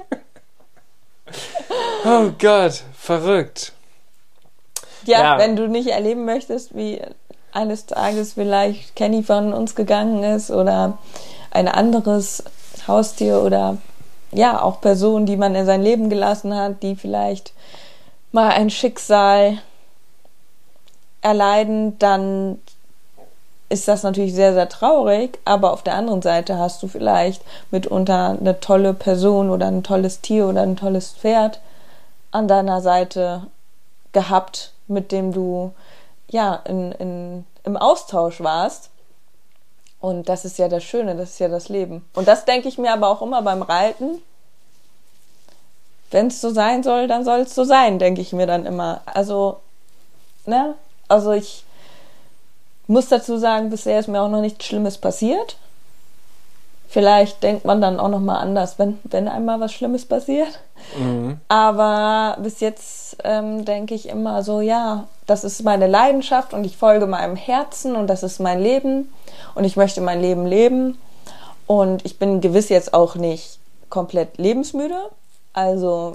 Oh Gott, verrückt. Ja, Ja. wenn du nicht erleben möchtest, wie eines Tages vielleicht Kenny von uns gegangen ist oder ein anderes Haustier oder ja, auch Personen, die man in sein Leben gelassen hat, die vielleicht mal ein Schicksal erleiden, dann ist das natürlich sehr, sehr traurig, aber auf der anderen Seite hast du vielleicht mitunter eine tolle Person oder ein tolles Tier oder ein tolles Pferd an deiner Seite gehabt, mit dem du ja in, in, im Austausch warst. Und das ist ja das Schöne, das ist ja das Leben. Und das denke ich mir aber auch immer beim Reiten. Wenn es so sein soll, dann soll es so sein, denke ich mir dann immer. Also, ne? Also ich muss dazu sagen, bisher ist mir auch noch nichts Schlimmes passiert. Vielleicht denkt man dann auch noch mal anders, wenn, wenn einmal was Schlimmes passiert. Mhm. Aber bis jetzt ähm, denke ich immer so, ja, das ist meine Leidenschaft und ich folge meinem Herzen und das ist mein Leben und ich möchte mein Leben leben. Und ich bin gewiss jetzt auch nicht komplett lebensmüde. Also,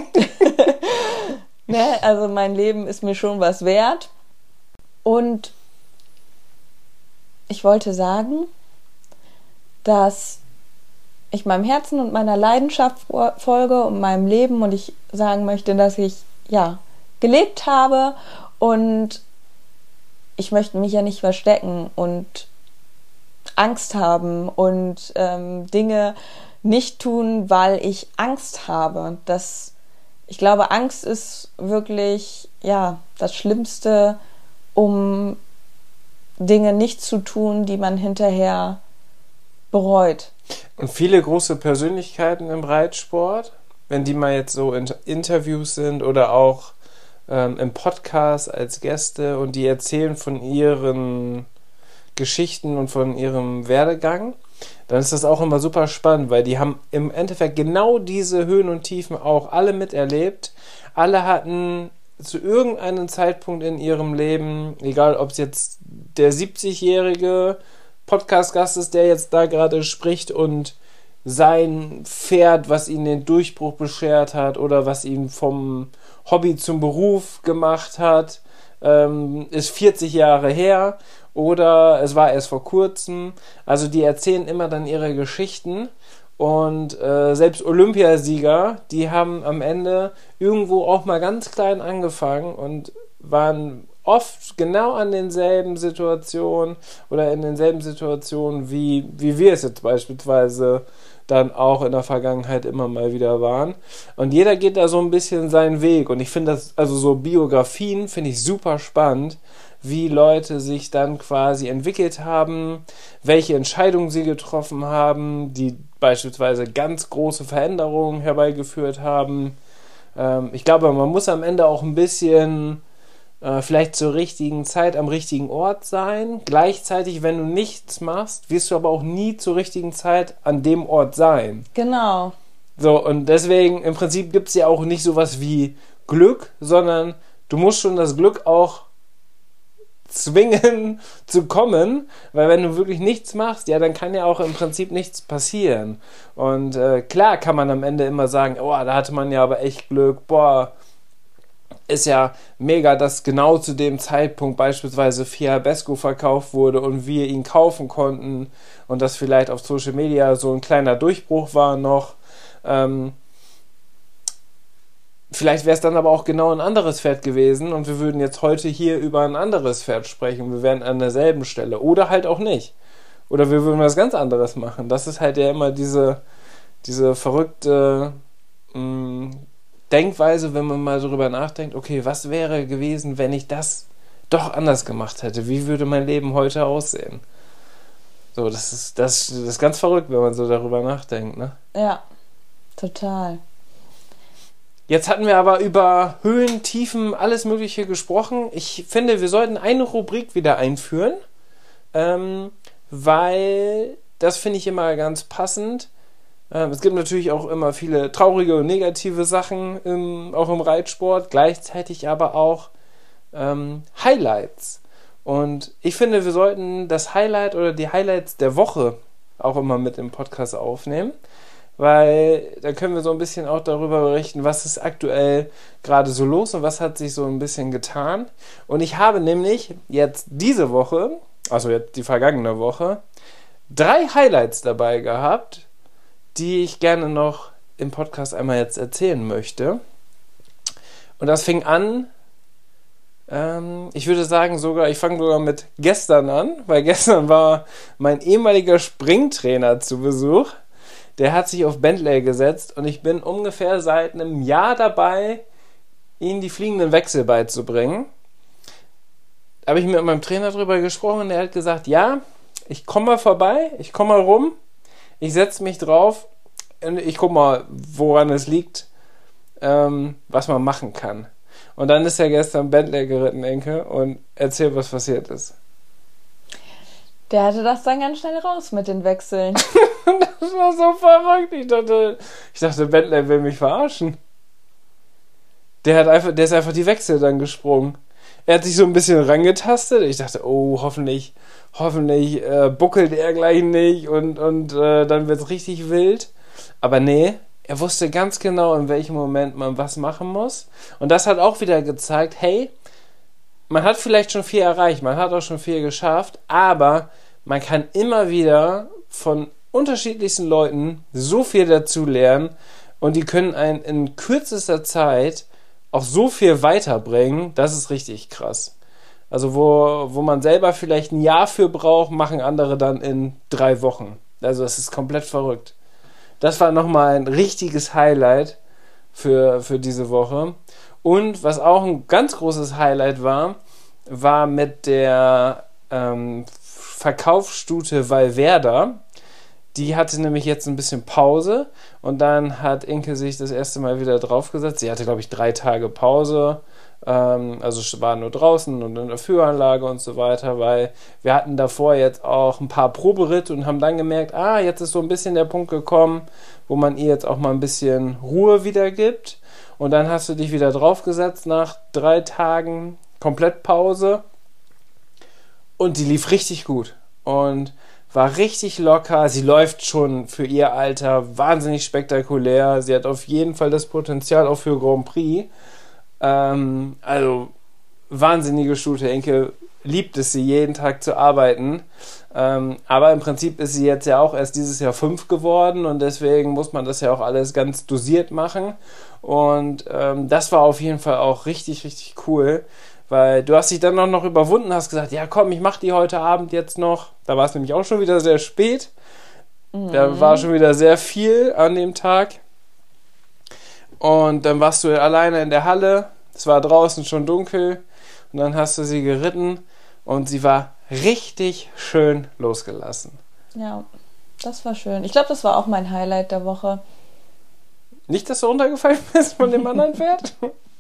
ne, also mein Leben ist mir schon was wert. Und ich wollte sagen, dass ich meinem Herzen und meiner Leidenschaft folge und meinem Leben und ich sagen möchte, dass ich, ja, gelebt habe und ich möchte mich ja nicht verstecken und Angst haben und ähm, Dinge nicht tun, weil ich Angst habe. Das, ich glaube, Angst ist wirklich, ja, das Schlimmste, um Dinge nicht zu tun, die man hinterher bereut. Und viele große Persönlichkeiten im Reitsport, wenn die mal jetzt so in Interviews sind oder auch ähm, im Podcast als Gäste und die erzählen von ihren Geschichten und von ihrem Werdegang, dann ist das auch immer super spannend, weil die haben im Endeffekt genau diese Höhen und Tiefen auch alle miterlebt. Alle hatten zu irgendeinem Zeitpunkt in ihrem Leben, egal ob es jetzt der siebzigjährige Podcast-Gast ist, der jetzt da gerade spricht und sein Pferd, was ihn den Durchbruch beschert hat oder was ihn vom Hobby zum Beruf gemacht hat, ähm, ist vierzig Jahre her oder es war erst vor kurzem. Also die erzählen immer dann ihre Geschichten und äh, selbst Olympiasieger, die haben am Ende irgendwo auch mal ganz klein angefangen und waren oft genau an denselben Situationen oder in denselben Situationen, wie, wie wir es jetzt beispielsweise dann auch in der Vergangenheit immer mal wieder waren. Und jeder geht da so ein bisschen seinen Weg. Und ich finde das, also so Biografien finde ich super spannend, wie Leute sich dann quasi entwickelt haben, welche Entscheidungen sie getroffen haben, die beispielsweise ganz große Veränderungen herbeigeführt haben. Ähm, ich glaube, man muss am Ende auch ein bisschen äh, vielleicht zur richtigen Zeit am richtigen Ort sein. Gleichzeitig, wenn du nichts machst, wirst du aber auch nie zur richtigen Zeit an dem Ort sein. Genau. So, und deswegen, im Prinzip gibt es ja auch nicht sowas wie Glück, sondern du musst schon das Glück auch zwingen zu kommen, weil wenn du wirklich nichts machst, ja, dann kann ja auch im Prinzip nichts passieren. Und äh, klar kann man am Ende immer sagen, oh, da hatte man ja aber echt Glück, boah, ist ja mega, dass genau zu dem Zeitpunkt beispielsweise Fiabesco verkauft wurde und wir ihn kaufen konnten und das vielleicht auf Social Media so ein kleiner Durchbruch war noch. Ähm, Vielleicht wäre es dann aber auch genau ein anderes Pferd gewesen und wir würden jetzt heute hier über ein anderes Pferd sprechen. Wir wären an derselben Stelle. Oder halt auch nicht. Oder wir würden was ganz anderes machen. Das ist halt ja immer diese, diese verrückte mh, Denkweise, wenn man mal darüber nachdenkt, okay, was wäre gewesen, wenn ich das doch anders gemacht hätte? Wie würde mein Leben heute aussehen? So, das ist, das, das ist ganz verrückt, wenn man so darüber nachdenkt, ne? Ja, total. Jetzt hatten wir aber über Höhen, Tiefen, alles Mögliche gesprochen. Ich finde, wir sollten eine Rubrik wieder einführen, ähm, weil das finde ich immer ganz passend. Ähm, es gibt natürlich auch immer viele traurige und negative Sachen, im, auch im Reitsport, gleichzeitig aber auch ähm, Highlights. Und ich finde, wir sollten das Highlight oder die Highlights der Woche auch immer mit im Podcast aufnehmen. Weil da können wir so ein bisschen auch darüber berichten, was ist aktuell gerade so los und was hat sich so ein bisschen getan. Und ich habe nämlich jetzt diese Woche, also jetzt die vergangene Woche, drei Highlights dabei gehabt, die ich gerne noch im Podcast einmal jetzt erzählen möchte. Und das fing an, ähm, ich würde sagen sogar, ich fange sogar mit gestern an, weil gestern war mein ehemaliger Springtrainer zu Besuch. Der hat sich auf Bentley gesetzt und ich bin ungefähr seit einem Jahr dabei, ihm die fliegenden Wechsel beizubringen. Da habe ich mit meinem Trainer drüber gesprochen und der hat gesagt, ja, ich komme mal vorbei, ich komme mal rum, ich setze mich drauf und ich gucke mal, woran es liegt, ähm, was man machen kann. Und dann ist er gestern Bentley geritten, Enke, und erzähl, was passiert ist. Der hatte das dann ganz schnell raus mit den Wechseln. Das war so verrückt. Ich dachte, ich dachte, Bentley will mich verarschen. Der hat einfach, der ist einfach die Wechsel dann gesprungen. Er hat sich so ein bisschen rangetastet. Ich dachte, oh, hoffentlich, hoffentlich äh, buckelt er gleich nicht und, und äh, dann wird's richtig wild. Aber nee, er wusste ganz genau, in welchem Moment man was machen muss. Und das hat auch wieder gezeigt, hey, man hat vielleicht schon viel erreicht, man hat auch schon viel geschafft, aber man kann immer wieder von unterschiedlichsten Leuten so viel dazu lernen und die können einen in kürzester Zeit auch so viel weiterbringen, das ist richtig krass. Also wo, wo man selber vielleicht ein Jahr für braucht, machen andere dann in drei Wochen. Also das ist komplett verrückt. Das war nochmal ein richtiges Highlight für, für diese Woche. Und was auch ein ganz großes Highlight war, war mit der ähm, Verkaufsstute Valverda. Die hatte nämlich jetzt ein bisschen Pause und dann hat Inke sich das erste Mal wieder draufgesetzt. Sie hatte, glaube ich, drei Tage Pause, ähm, also war nur draußen und in der Führanlage und so weiter, weil wir hatten davor jetzt auch ein paar Proberitte und haben dann gemerkt, ah, jetzt ist so ein bisschen der Punkt gekommen, wo man ihr jetzt auch mal ein bisschen Ruhe wieder gibt. Und dann hast du dich wieder draufgesetzt nach drei Tagen komplett Pause und die lief richtig gut und war richtig locker. Sie läuft schon für ihr Alter wahnsinnig spektakulär. Sie hat auf jeden Fall das Potenzial auch für Grand Prix. Ähm, also wahnsinnige Stute. Enke liebt es, sie jeden Tag zu arbeiten. Ähm, aber im Prinzip ist sie jetzt ja auch erst dieses Jahr fünf geworden und deswegen muss man das ja auch alles ganz dosiert machen. Und ähm, das war auf jeden Fall auch richtig, richtig cool. Weil du hast dich dann auch noch überwunden, hast gesagt, ja komm, ich mach die heute Abend jetzt noch. Da war es nämlich auch schon wieder sehr spät. Mhm. Da war schon wieder sehr viel an dem Tag. Und dann warst du alleine in der Halle. Es war draußen schon dunkel. Und dann hast du sie geritten. Und sie war richtig schön losgelassen. Ja, das war schön. Ich glaube, das war auch mein Highlight der Woche. Nicht, dass du runtergefallen bist von dem anderen Pferd?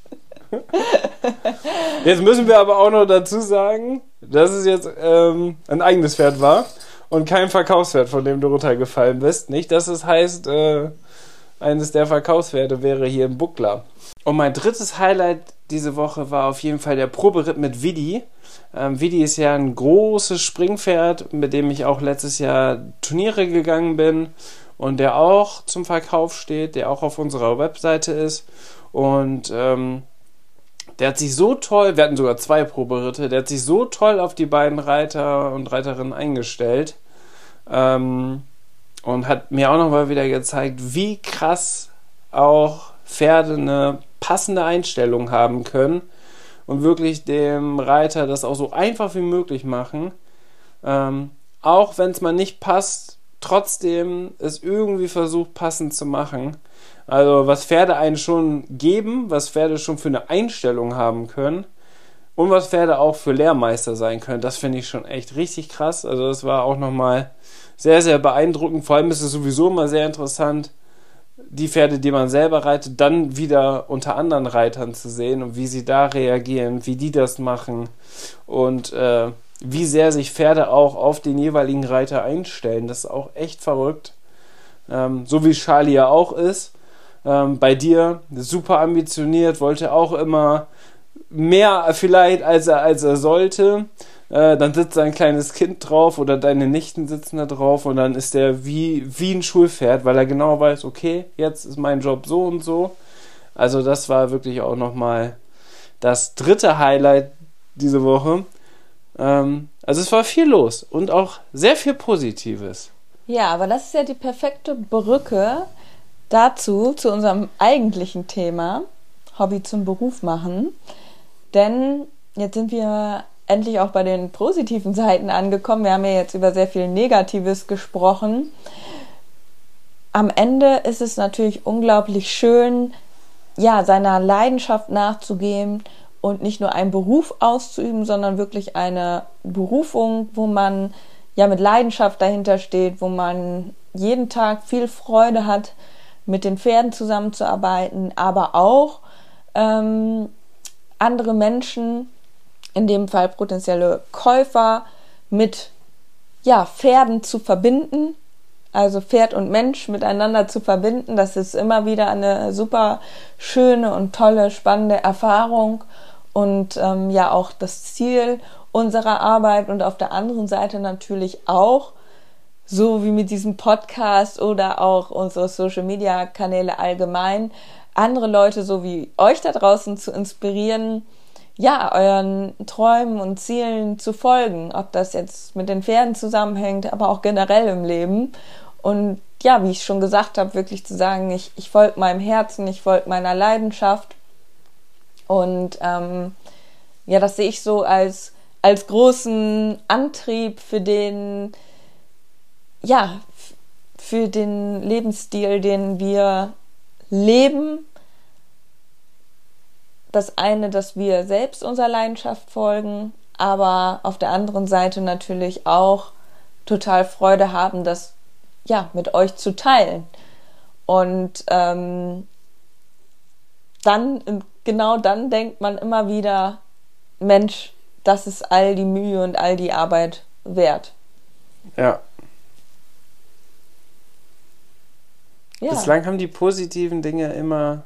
Jetzt müssen wir aber auch noch dazu sagen, dass es jetzt ähm, ein eigenes Pferd war und kein Verkaufspferd, von dem du runtergefallen bist. Nicht, dass es heißt, äh, eines der Verkaufspferde wäre hier ein Buckler. Und mein drittes Highlight diese Woche war auf jeden Fall der Proberitt mit Vidi. Ähm, Vidi ist ja ein großes Springpferd, mit dem ich auch letztes Jahr Turniere gegangen bin und der auch zum Verkauf steht, der auch auf unserer Webseite ist. Und ähm, der hat sich so toll, wir hatten sogar zwei Proberitte, der hat sich so toll auf die beiden Reiter und Reiterinnen eingestellt ähm, und hat mir auch nochmal wieder gezeigt, wie krass auch Pferde eine passende Einstellung haben können und wirklich dem Reiter das auch so einfach wie möglich machen. Ähm, auch wenn es mal nicht passt, trotzdem es irgendwie versucht passend zu machen. Also was Pferde einen schon geben, was Pferde schon für eine Einstellung haben können und was Pferde auch für Lehrmeister sein können, das finde ich schon echt richtig krass. Also das war auch nochmal sehr, sehr beeindruckend. Vor allem ist es sowieso immer sehr interessant, die Pferde, die man selber reitet, dann wieder unter anderen Reitern zu sehen und wie sie da reagieren, wie die das machen und äh, wie sehr sich Pferde auch auf den jeweiligen Reiter einstellen. Das ist auch echt verrückt. Ähm, so wie Charlie ja auch ist. Ähm, bei dir super ambitioniert, wollte auch immer mehr vielleicht, als er, als er sollte. Äh, dann sitzt ein kleines Kind drauf oder deine Nichten sitzen da drauf und dann ist der wie, wie ein Schulpferd, weil er genau weiß, okay, jetzt ist mein Job so und so. Also das war wirklich auch nochmal das dritte Highlight diese Woche. Ähm, also es war viel los und auch sehr viel Positives. Ja, aber das ist ja die perfekte Brücke dazu, zu unserem eigentlichen Thema, Hobby zum Beruf machen. Denn jetzt sind wir endlich auch bei den positiven Seiten angekommen. Wir haben ja jetzt über sehr viel Negatives gesprochen. Am Ende ist es natürlich unglaublich schön, ja, seiner Leidenschaft nachzugehen und nicht nur einen Beruf auszuüben, sondern wirklich eine Berufung, wo man ja mit Leidenschaft dahinter steht, wo man jeden Tag viel Freude hat, mit den Pferden zusammenzuarbeiten, aber auch ähm, andere Menschen, in dem Fall potenzielle Käufer, mit ja, Pferden zu verbinden, also Pferd und Mensch miteinander zu verbinden. Das ist immer wieder eine super schöne und tolle, spannende Erfahrung und ähm, ja auch das Ziel unserer Arbeit und auf der anderen Seite natürlich auch, so wie mit diesem Podcast oder auch unsere Social-Media-Kanäle allgemein, andere Leute so wie euch da draußen zu inspirieren, ja, euren Träumen und Zielen zu folgen, ob das jetzt mit den Pferden zusammenhängt, aber auch generell im Leben. Und ja, wie ich schon gesagt habe, wirklich zu sagen, ich, ich folge meinem Herzen, ich folge meiner Leidenschaft. Und ähm, ja, das sehe ich so als, als großen Antrieb für den, ja, f- für den Lebensstil, den wir leben. Das eine, dass wir selbst unserer Leidenschaft folgen, aber auf der anderen Seite natürlich auch total Freude haben, das ja mit euch zu teilen. Und ähm, dann, genau dann denkt man immer wieder, Mensch, das ist all die Mühe und all die Arbeit wert. Ja. Ja. Bislang haben die positiven Dinge immer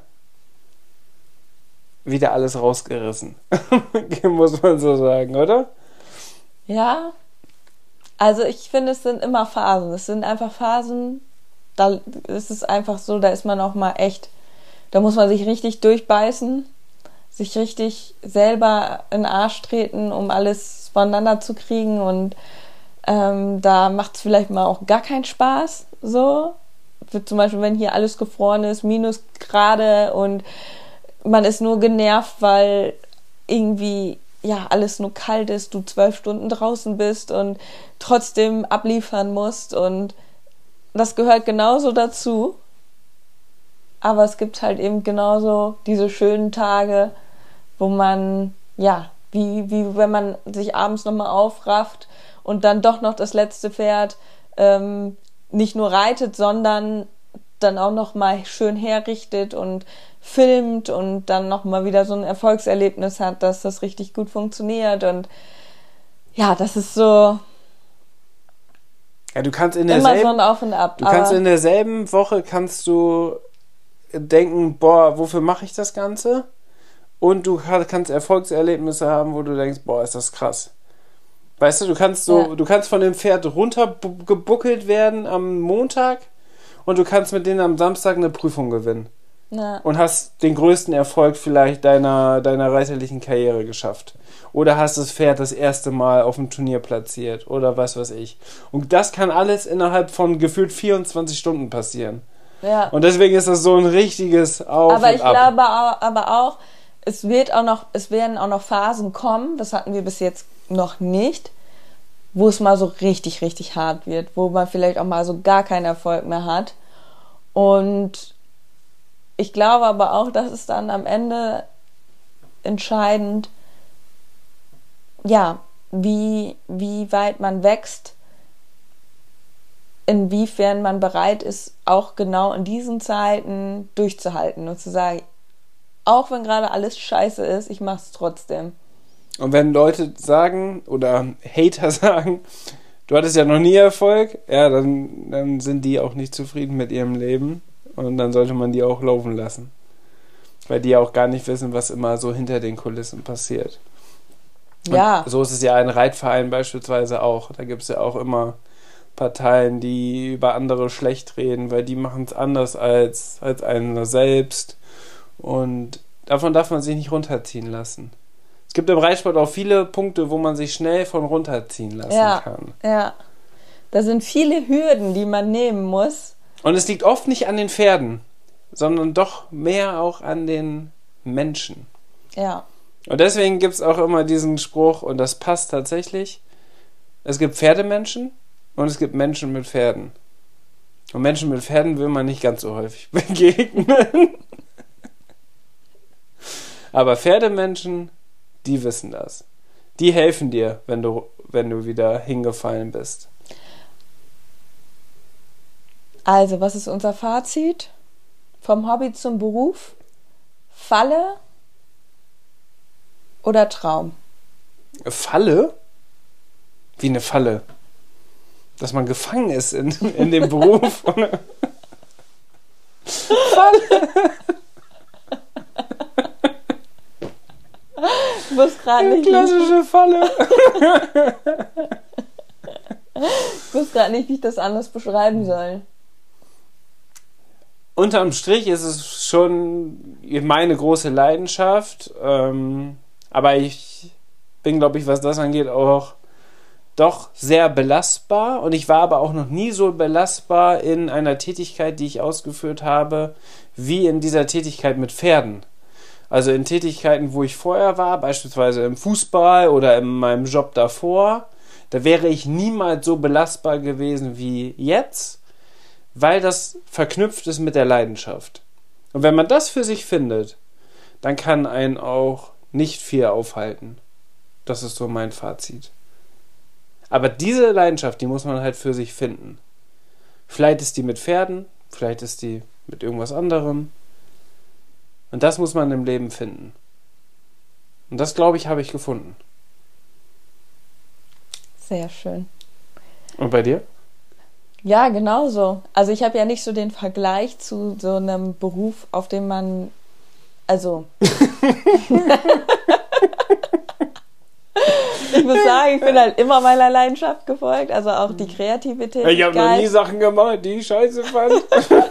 wieder alles rausgerissen. Muss man so sagen, oder? Ja, also ich finde, es sind immer Phasen. Es sind einfach Phasen, da ist es einfach so, da ist man auch mal echt, da muss man sich richtig durchbeißen, sich richtig selber in den Arsch treten, um alles voneinander zu kriegen, und ähm, da macht es vielleicht mal auch gar keinen Spaß, so. Für zum Beispiel, wenn hier alles gefroren ist, Minusgrade, und man ist nur genervt, weil irgendwie ja alles nur kalt ist, du zwölf Stunden draußen bist und trotzdem abliefern musst, und das gehört genauso dazu. Aber es gibt halt eben genauso diese schönen Tage, wo man, ja, wie, wie wenn man sich abends nochmal aufrafft und dann doch noch das letzte Pferd ähm, nicht nur reitet, sondern dann auch nochmal schön herrichtet und filmt und dann nochmal wieder so ein Erfolgserlebnis hat, dass das richtig gut funktioniert. Und ja, das ist so Ja, du kannst in immer derselben, so ein Auf und Ab. du kannst aber in derselben Woche kannst du denken, boah, wofür mache ich das Ganze? Und du kannst Erfolgserlebnisse haben, wo du denkst, boah, ist das krass. Weißt du, du kannst so, Ja. du kannst von dem Pferd runtergebuckelt werden am Montag und du kannst mit denen am Samstag eine Prüfung gewinnen. na, Und hast den größten Erfolg vielleicht deiner, deiner reiterlichen Karriere geschafft. Oder hast das Pferd das erste Mal auf dem Turnier platziert. Oder was weiß ich. Und das kann alles innerhalb von gefühlt vierundzwanzig Stunden passieren. ja. Und deswegen ist das so ein richtiges Auf Aber und ich Ab. glaube au- aber auch, es wird auch noch, es werden auch noch Phasen kommen, das hatten wir bis jetzt noch nicht, wo es mal so richtig, richtig hart wird, wo man vielleicht auch mal so gar keinen Erfolg mehr hat. Und ich glaube aber auch, das ist dann am Ende entscheidend, ja, wie, wie weit man wächst, inwiefern man bereit ist, auch genau in diesen Zeiten durchzuhalten und zu sagen, auch wenn gerade alles scheiße ist, ich mach's trotzdem. Und wenn Leute sagen, oder Hater sagen, du hattest ja noch nie Erfolg, ja, dann, dann sind die auch nicht zufrieden mit ihrem Leben. Und dann sollte man die auch laufen lassen. Weil die auch gar nicht wissen, was immer so hinter den Kulissen passiert. Und Ja. so ist es ja ein Reitverein beispielsweise auch. Da gibt es ja auch immer Parteien, die über andere schlecht reden, weil die machen es anders als, als einer selbst. Und davon darf man sich nicht runterziehen lassen. Es gibt im Reitsport auch viele Punkte, wo man sich schnell von runterziehen lassen Ja, kann. ja. Da sind viele Hürden, die man nehmen muss. Und es liegt oft nicht an den Pferden, sondern doch mehr auch an den Menschen. Ja. Und deswegen gibt es auch immer diesen Spruch, und das passt tatsächlich, es gibt Pferdemenschen und es gibt Menschen mit Pferden. Und Menschen mit Pferden will man nicht ganz so häufig begegnen. Aber Pferdemenschen, die wissen das. Die helfen dir, wenn du, wenn du wieder hingefallen bist. Also, was ist unser Fazit? Vom Hobby zum Beruf? Falle oder Traum? Falle? Wie eine Falle? Dass man gefangen ist in, in dem Beruf. Falle! Ich wusste gerade Eine nicht, wie- klassische Falle. ich wusste gerade nicht, wie ich das anders beschreiben soll. Unterm Strich ist es schon meine große Leidenschaft. Ähm, aber ich bin, glaube ich, was das angeht, auch doch sehr belastbar und ich war aber auch noch nie so belastbar in einer Tätigkeit, die ich ausgeführt habe, wie in dieser Tätigkeit mit Pferden. Also in Tätigkeiten, wo ich vorher war, beispielsweise im Fußball oder in meinem Job davor, da wäre ich niemals so belastbar gewesen wie jetzt, weil das verknüpft ist mit der Leidenschaft. Und wenn man das für sich findet, dann kann einen auch nicht viel aufhalten. Das ist so mein Fazit. Aber diese Leidenschaft, die muss man halt für sich finden. Vielleicht ist die mit Pferden, vielleicht ist die mit irgendwas anderem. Und das muss man im Leben finden. Und das, glaube ich, habe ich gefunden. Sehr schön. Und bei dir? Ja, genauso. Also ich habe ja nicht so den Vergleich zu so einem Beruf, auf dem man, also ich muss sagen, ich bin halt immer meiner Leidenschaft gefolgt, also auch die Kreativität. Ich habe noch nie Sachen gemacht, die ich scheiße fand.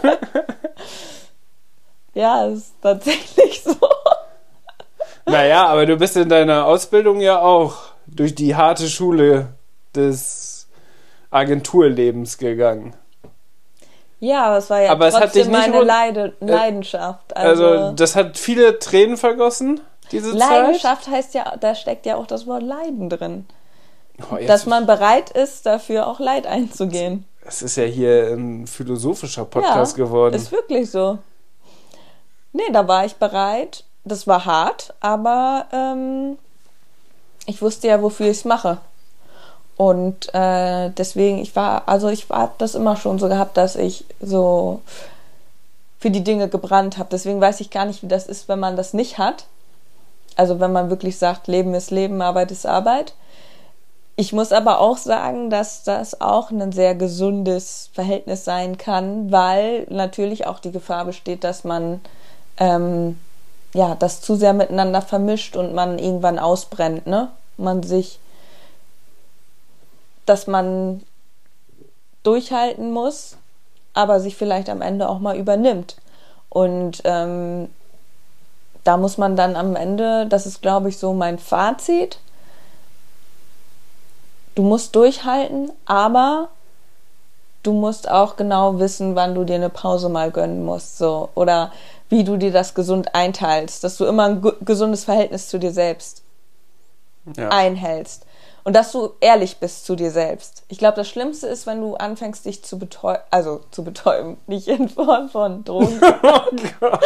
Ja, ist tatsächlich so. Naja, aber du bist in deiner Ausbildung ja auch durch die harte Schule des Agenturlebens gegangen. Ja, aber es war ja aber trotzdem meine rund- Leide- Leidenschaft. Also, Also, das hat viele Tränen vergossen, diese Zeit. Leidenschaft heißt ja, da steckt ja auch das Wort Leiden drin. Oh, jetzt- Dass man bereit ist, dafür auch Leid einzugehen. Es ist ja hier ein philosophischer Podcast ja, geworden. Ist wirklich so. Nee, da war ich bereit. Das war hart, aber ähm, ich wusste ja, wofür ich es mache. Und äh, deswegen, ich war, also ich habe das immer schon so gehabt, dass ich so für die Dinge gebrannt habe. Deswegen weiß ich gar nicht, wie das ist, wenn man das nicht hat. Also wenn man wirklich sagt, Leben ist Leben, Arbeit ist Arbeit. Ich muss aber auch sagen, dass das auch ein sehr gesundes Verhältnis sein kann, weil natürlich auch die Gefahr besteht, dass man ähm, ja, das zu sehr miteinander vermischt und man irgendwann ausbrennt, ne? Man sich, dass man durchhalten muss, aber sich vielleicht am Ende auch mal übernimmt. Und ähm, da muss man dann am Ende, das ist, glaube ich, so mein Fazit, du musst durchhalten, aber du musst auch genau wissen, wann du dir eine Pause mal gönnen musst, so, oder wie du dir das gesund einteilst, dass du immer ein gu- gesundes Verhältnis zu dir selbst ja. einhältst und dass du ehrlich bist zu dir selbst. Ich glaube, das Schlimmste ist, wenn du anfängst, dich zu betäuben, also zu betäuben, nicht in Form von Drogen. Oh Gott.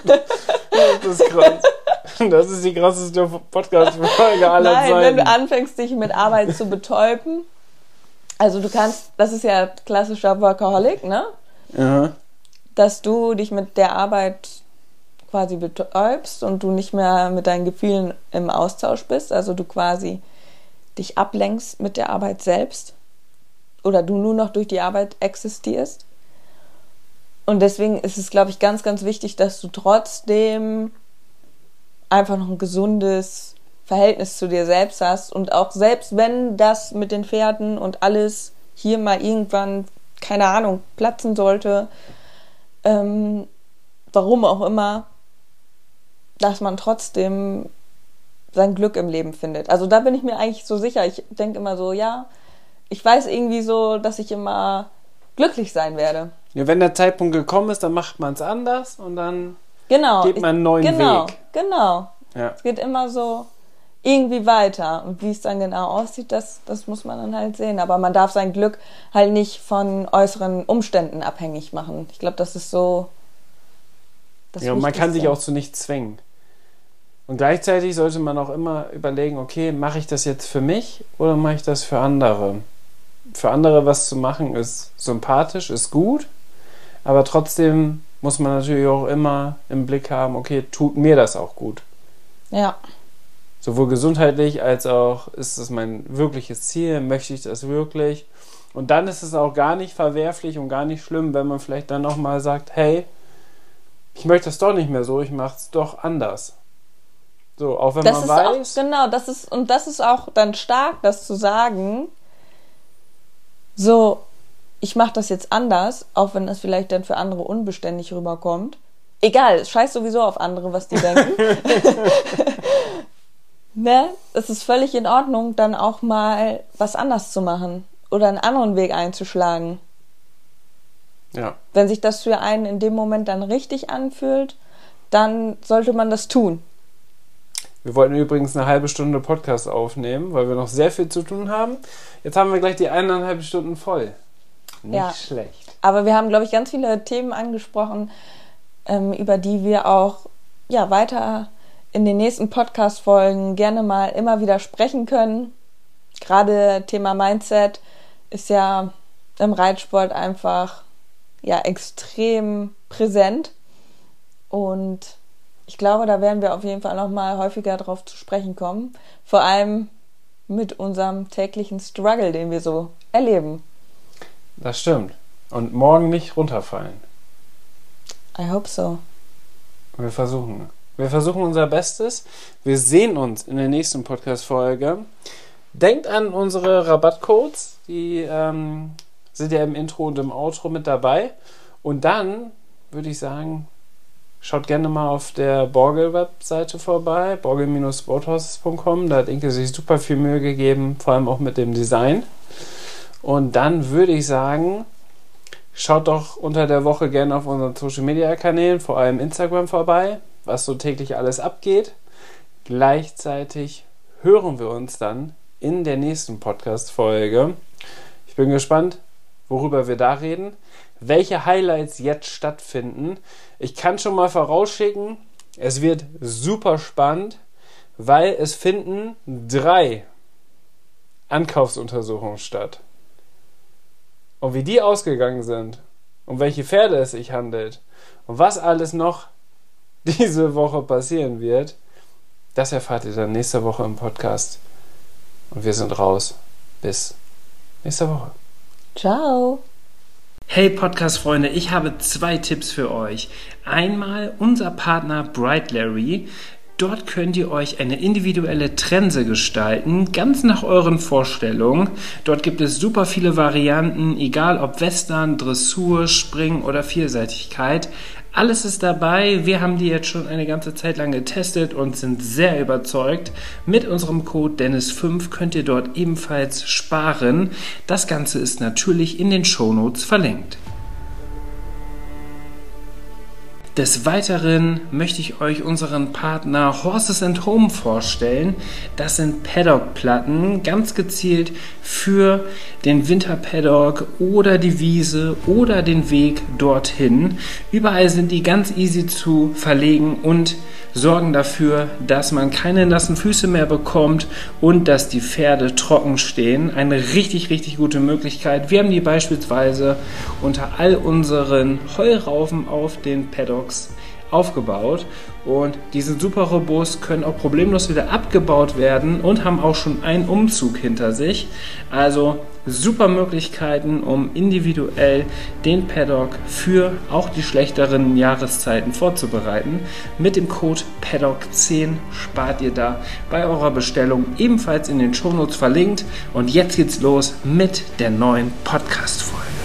Das ist krass. Das ist die krasseste Podcast-Folge aller Nein, Zeiten. wenn du anfängst, dich mit Arbeit zu betäuben, also du kannst, das ist ja klassischer Workaholic, ne? Ja. Dass du dich mit der Arbeit quasi betäubst und du nicht mehr mit deinen Gefühlen im Austausch bist, also du quasi dich ablenkst mit der Arbeit selbst oder du nur noch durch die Arbeit existierst. Und deswegen ist es, glaube ich, ganz, ganz wichtig, dass du trotzdem einfach noch ein gesundes Verhältnis zu dir selbst hast und auch selbst wenn das mit den Pferden und alles hier mal irgendwann, keine Ahnung, platzen sollte, ähm, warum auch immer, dass man trotzdem sein Glück im Leben findet. Also da bin ich mir eigentlich so sicher. Ich denke immer so, ja, ich weiß irgendwie so, dass ich immer glücklich sein werde. Ja, wenn der Zeitpunkt gekommen ist, dann macht man es anders und dann Genau. geht man einen neuen genau, Weg. Genau, Ja. Es geht immer so irgendwie weiter. Und wie es dann genau aussieht, das, das muss man dann halt sehen. Aber man darf sein Glück halt nicht von äußeren Umständen abhängig machen. Ich glaube, das ist so das Ja, und man kann sich Wichtigste. auch zu nichts zwingen. Und gleichzeitig sollte man auch immer überlegen, okay, mache ich das jetzt für mich oder mache ich das für andere? Für andere was zu machen ist sympathisch, ist gut, aber trotzdem muss man natürlich auch immer im Blick haben, okay, tut mir das auch gut? Ja. Sowohl gesundheitlich als auch, ist das mein wirkliches Ziel, möchte ich das wirklich? Und dann ist es auch gar nicht verwerflich und gar nicht schlimm, wenn man vielleicht dann nochmal sagt, hey, ich möchte das doch nicht mehr so, ich mache es doch anders. So, auch wenn Das man ist weiß... auch, genau, das ist, und das ist auch dann stark, das zu sagen, so, ich mache das jetzt anders, auch wenn das vielleicht dann für andere unbeständig rüberkommt. Egal, scheiß sowieso auf andere, was die denken. ne, es ist völlig in Ordnung, dann auch mal was anders zu machen oder einen anderen Weg einzuschlagen. Ja. Wenn sich das für einen in dem Moment dann richtig anfühlt, dann sollte man das tun. Wir wollten übrigens eine halbe Stunde Podcast aufnehmen, weil wir noch sehr viel zu tun haben. Jetzt haben wir gleich die eineinhalb Stunden voll. Nicht ja. schlecht. Aber wir haben, glaube ich, ganz viele Themen angesprochen, ähm, über die wir auch ja, weiter in den nächsten Podcast-Folgen gerne mal immer wieder sprechen können. Gerade Thema Mindset ist ja im Reitsport einfach ja, extrem präsent. Und ich glaube, da werden wir auf jeden Fall noch mal häufiger drauf zu sprechen kommen. Vor allem mit unserem täglichen Struggle, den wir so erleben. Das stimmt. Und morgen nicht runterfallen. I hope so. Wir versuchen. Wir versuchen unser Bestes. Wir sehen uns in der nächsten Podcast-Folge. Denkt an unsere Rabattcodes. Die ähm, sind ja im Intro und im Outro mit dabei. Und dann würde ich sagen, schaut gerne mal auf der Borgel-Webseite vorbei, borgel Bindestrich sporthorses Punkt com. Da hat Inke sich super viel Mühe gegeben, vor allem auch mit dem Design. Und dann würde ich sagen, schaut doch unter der Woche gerne auf unseren Social-Media-Kanälen, vor allem Instagram, vorbei, was so täglich alles abgeht. Gleichzeitig hören wir uns dann in der nächsten Podcast-Folge. Ich bin gespannt, worüber wir da reden, welche Highlights jetzt stattfinden. Ich kann schon mal vorausschicken, es wird super spannend, weil es finden drei Ankaufsuntersuchungen statt. Und wie die ausgegangen sind, um welche Pferde es sich handelt und was alles noch diese Woche passieren wird, das erfahrt ihr dann nächste Woche im Podcast. Und wir sind raus. Bis nächste Woche. Ciao. Hey Podcast-Freunde, ich habe zwei Tipps für euch. Einmal unser Partner Bright Larry. Dort könnt ihr euch eine individuelle Trense gestalten, ganz nach euren Vorstellungen. Dort gibt es super viele Varianten, egal ob Western, Dressur, Springen oder Vielseitigkeit. Alles ist dabei. Wir haben die jetzt schon eine ganze Zeit lang getestet und sind sehr überzeugt. Mit unserem Code Dennis fünf könnt ihr dort ebenfalls sparen. Das Ganze ist natürlich in den Shownotes verlinkt. Des Weiteren möchte ich euch unseren Partner Horses and Home vorstellen. Das sind Paddock-Platten, ganz gezielt für den Winterpaddock oder die Wiese oder den Weg dorthin. Überall sind die ganz easy zu verlegen und sorgen dafür, dass man keine nassen Füße mehr bekommt und dass die Pferde trocken stehen. Eine richtig, richtig gute Möglichkeit. Wir haben die beispielsweise unter all unseren Heuraufen auf den Paddocks aufgebaut und die sind super robust, können auch problemlos wieder abgebaut werden und haben auch schon einen Umzug hinter sich. Also super Möglichkeiten, um individuell den Paddock für auch die schlechteren Jahreszeiten vorzubereiten. Mit dem Code Paddock zehn spart ihr da bei eurer Bestellung, ebenfalls in den Shownotes verlinkt. Und jetzt geht's los mit der neuen Podcast-Folge.